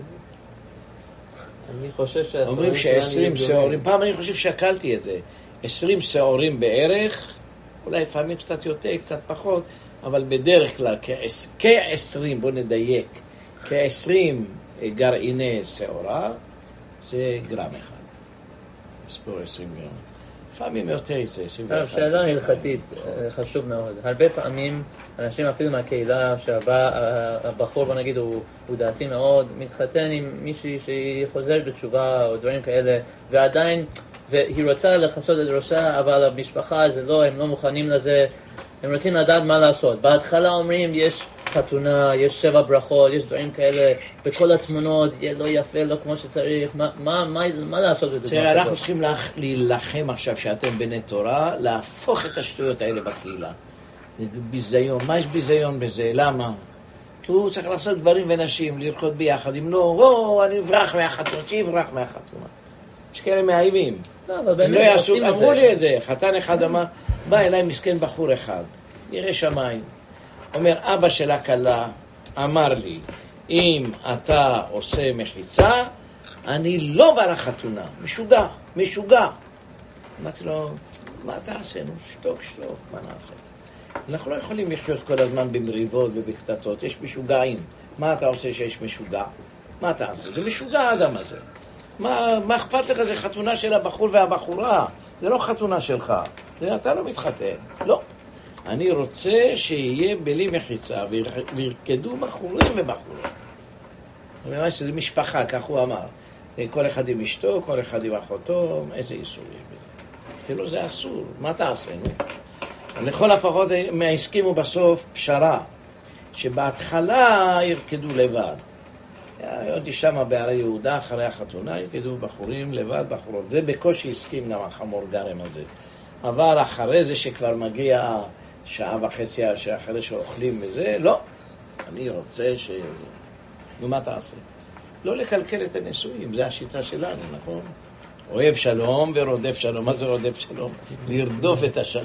[SPEAKER 4] אני חושב
[SPEAKER 1] אומרים ש20 שעורים, פעם אני חושב שקלתי את זה, 20 שעורים בערך, אולי לפעמים קצת יותר, קצת פחות, אבל בדרך כלל כ-20, בוא נדייק, כ-20 גרעיני שעורה, זה גרם אחד. ספור 20 גרם. לפעמים יותר זה 21.
[SPEAKER 2] שאלה הלכתית, חשוב מאוד. הרבה פעמים אנשים אפילו מהקהילה שהבחור, בוא נגיד, הוא דעתי מאוד, מתחתן עם מישהי שהיא חוזרת בתשובה או דברים כאלה, ועדיין, והיא רוצה לחסות את ראשה, אבל המשפחה זה לא, הם לא מוכנים לזה, הם רוצים לדעת מה לעשות. בהתחלה אומרים, יש חתונה, יש 7 ברכות, יש דברים כאלה, בכל התמונות, יהיה לא יפה, לא כמו שצריך, מה לעשות בזה?
[SPEAKER 1] אנחנו צריכים להילחם עכשיו שאתם בני תורה, להפוך את השטויות האלה בקהילה. ביזיון, מה יש ביזיון בזה? למה? כי הוא צריך לעשות דברים ונשים, לרקוד ביחד, אם לא, אני אברח מהחתונה, שיברח מהחתונה. יש כאלה מאיימים. הם לא יעשו, אמרו לי את זה, חתן אחד אמר, בא אליי מסכן בחור אחד, ירא שמיים. אומר, אבא של הכלה אמר לי, אם אתה עושה מחיצה, אני לא בא לחתונה. משוגע. אמרתי לו, מה אתה עושה? נו, שתוק, מה נעשה? אנחנו לא יכולים לחיות כל הזמן במריבות ובקטטות, יש משוגעים. מה אתה עושה שיש משוגע? מה אתה עושה? זה משוגע האדם הזה. מה אכפת לך? זה חתונה של הבחור והבחורה. זה לא חתונה שלך. אתה לא מתחתן. לא. אני רוצה שיהיה בלי מחיצה, וירקדו בחורים ובחורות. ממש שזה משפחה, כך הוא אמר. כל אחד עם אשתו, כל אחד עם אחותו, איזה איסורים. אמרתי לו, זה אסור, מה תעשה? לכל הפחות הסכימו בסוף פשרה, שבהתחלה ירקדו לבד. הייתי שם בערי יהודה, אחרי החתונה, ירקדו בחורים לבד, בחורות. זה בקושי הסכים גם החמור גרם הזה. אבל אחרי זה שכבר מגיע 1.5 שעה שאחרי שאוכלים וזה, לא. אני רוצה נו, מה תעשה? לא לקלקל את הנישואים, זה השיטה שלנו, נכון? אוהב שלום ורודף שלום. מה זה רודף שלום? לרדוף את השלום.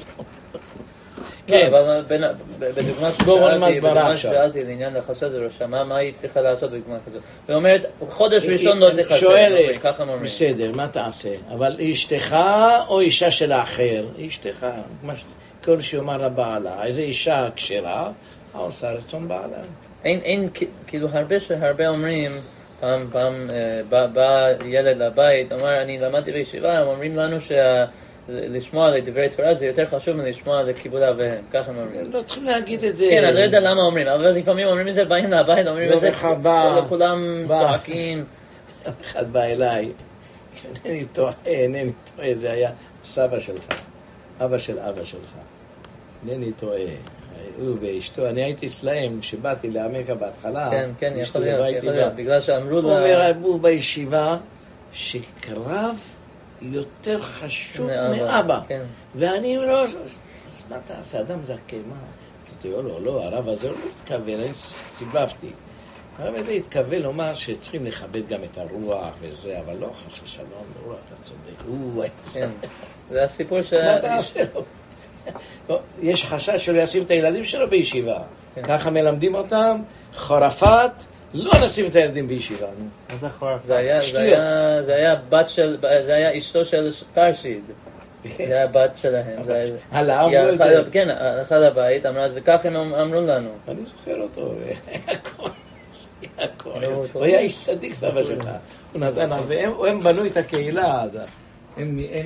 [SPEAKER 2] כן, אבל בדוגמה ששאלתי לעניין לחסות לראשה, מה היא צריכה לעשות בדוגמה כזאת? היא אומרת, חודש ראשון לא תחסת.
[SPEAKER 1] שואלת, בסדר, מה תעשה? אבל אשתך או אישה של האחר? אשתך, כל שאומר לבעלה, איזו אישה כשרה, עושה רצון בעלה.
[SPEAKER 2] אין, כאילו הרבה אומרים, פעם בא ילד לבית, אמר, אני למדתי בישיבה, הם אומרים לנו לשמוע לדברי תורה זה יותר חשוב מלשמוע לכיבוד אביהם, ככה הם אומרים.
[SPEAKER 1] לא צריכים להגיד את זה.
[SPEAKER 2] כן, אני לא יודע למה אומרים, אבל לפעמים אומרים את זה, באים לבית, אומרים את זה, כולם צועקים.
[SPEAKER 1] אחד בא אליי, אינני טועה, זה היה סבא שלך, אבא של אבא שלך. אינני טועה. הוא ואשתו, אני הייתי אצלהם כשבאתי לאמריקה בהתחלה.
[SPEAKER 2] כן, יכול להיות, בגלל שאמרו לה...
[SPEAKER 1] הוא אומר, הוא בישיבה שקרב יותר חשוב מאבא. ואני לא... אז מה אתה עושה? אדם זקן, מה? אמרתי, לא, הרב הזה לא התכוון, אני סיבבתי. הרב הזה התכוון לומר שצריכים לכבד גם את הרוח וזה, אבל לא חס ושלום, אתה צודק.
[SPEAKER 2] זה הסיפור
[SPEAKER 1] מה אתה עושה לו? יש חשש שלא ישים את הילדים שלו בישיבה. ככה מלמדים אותם, חורפת, לא נשים את הילדים בישיבה.
[SPEAKER 3] מה זה חורפת?
[SPEAKER 2] זה היה אשתו של פרשיד. זה היה בת שלהם.
[SPEAKER 1] הלאה,
[SPEAKER 2] כן, הלכה לבית, אמרה, זה ככה הם אמרו לנו.
[SPEAKER 1] אני זוכר אותו, הוא היה איש צדיק סבא שלך. הוא נתן, והם בנו את הקהילה.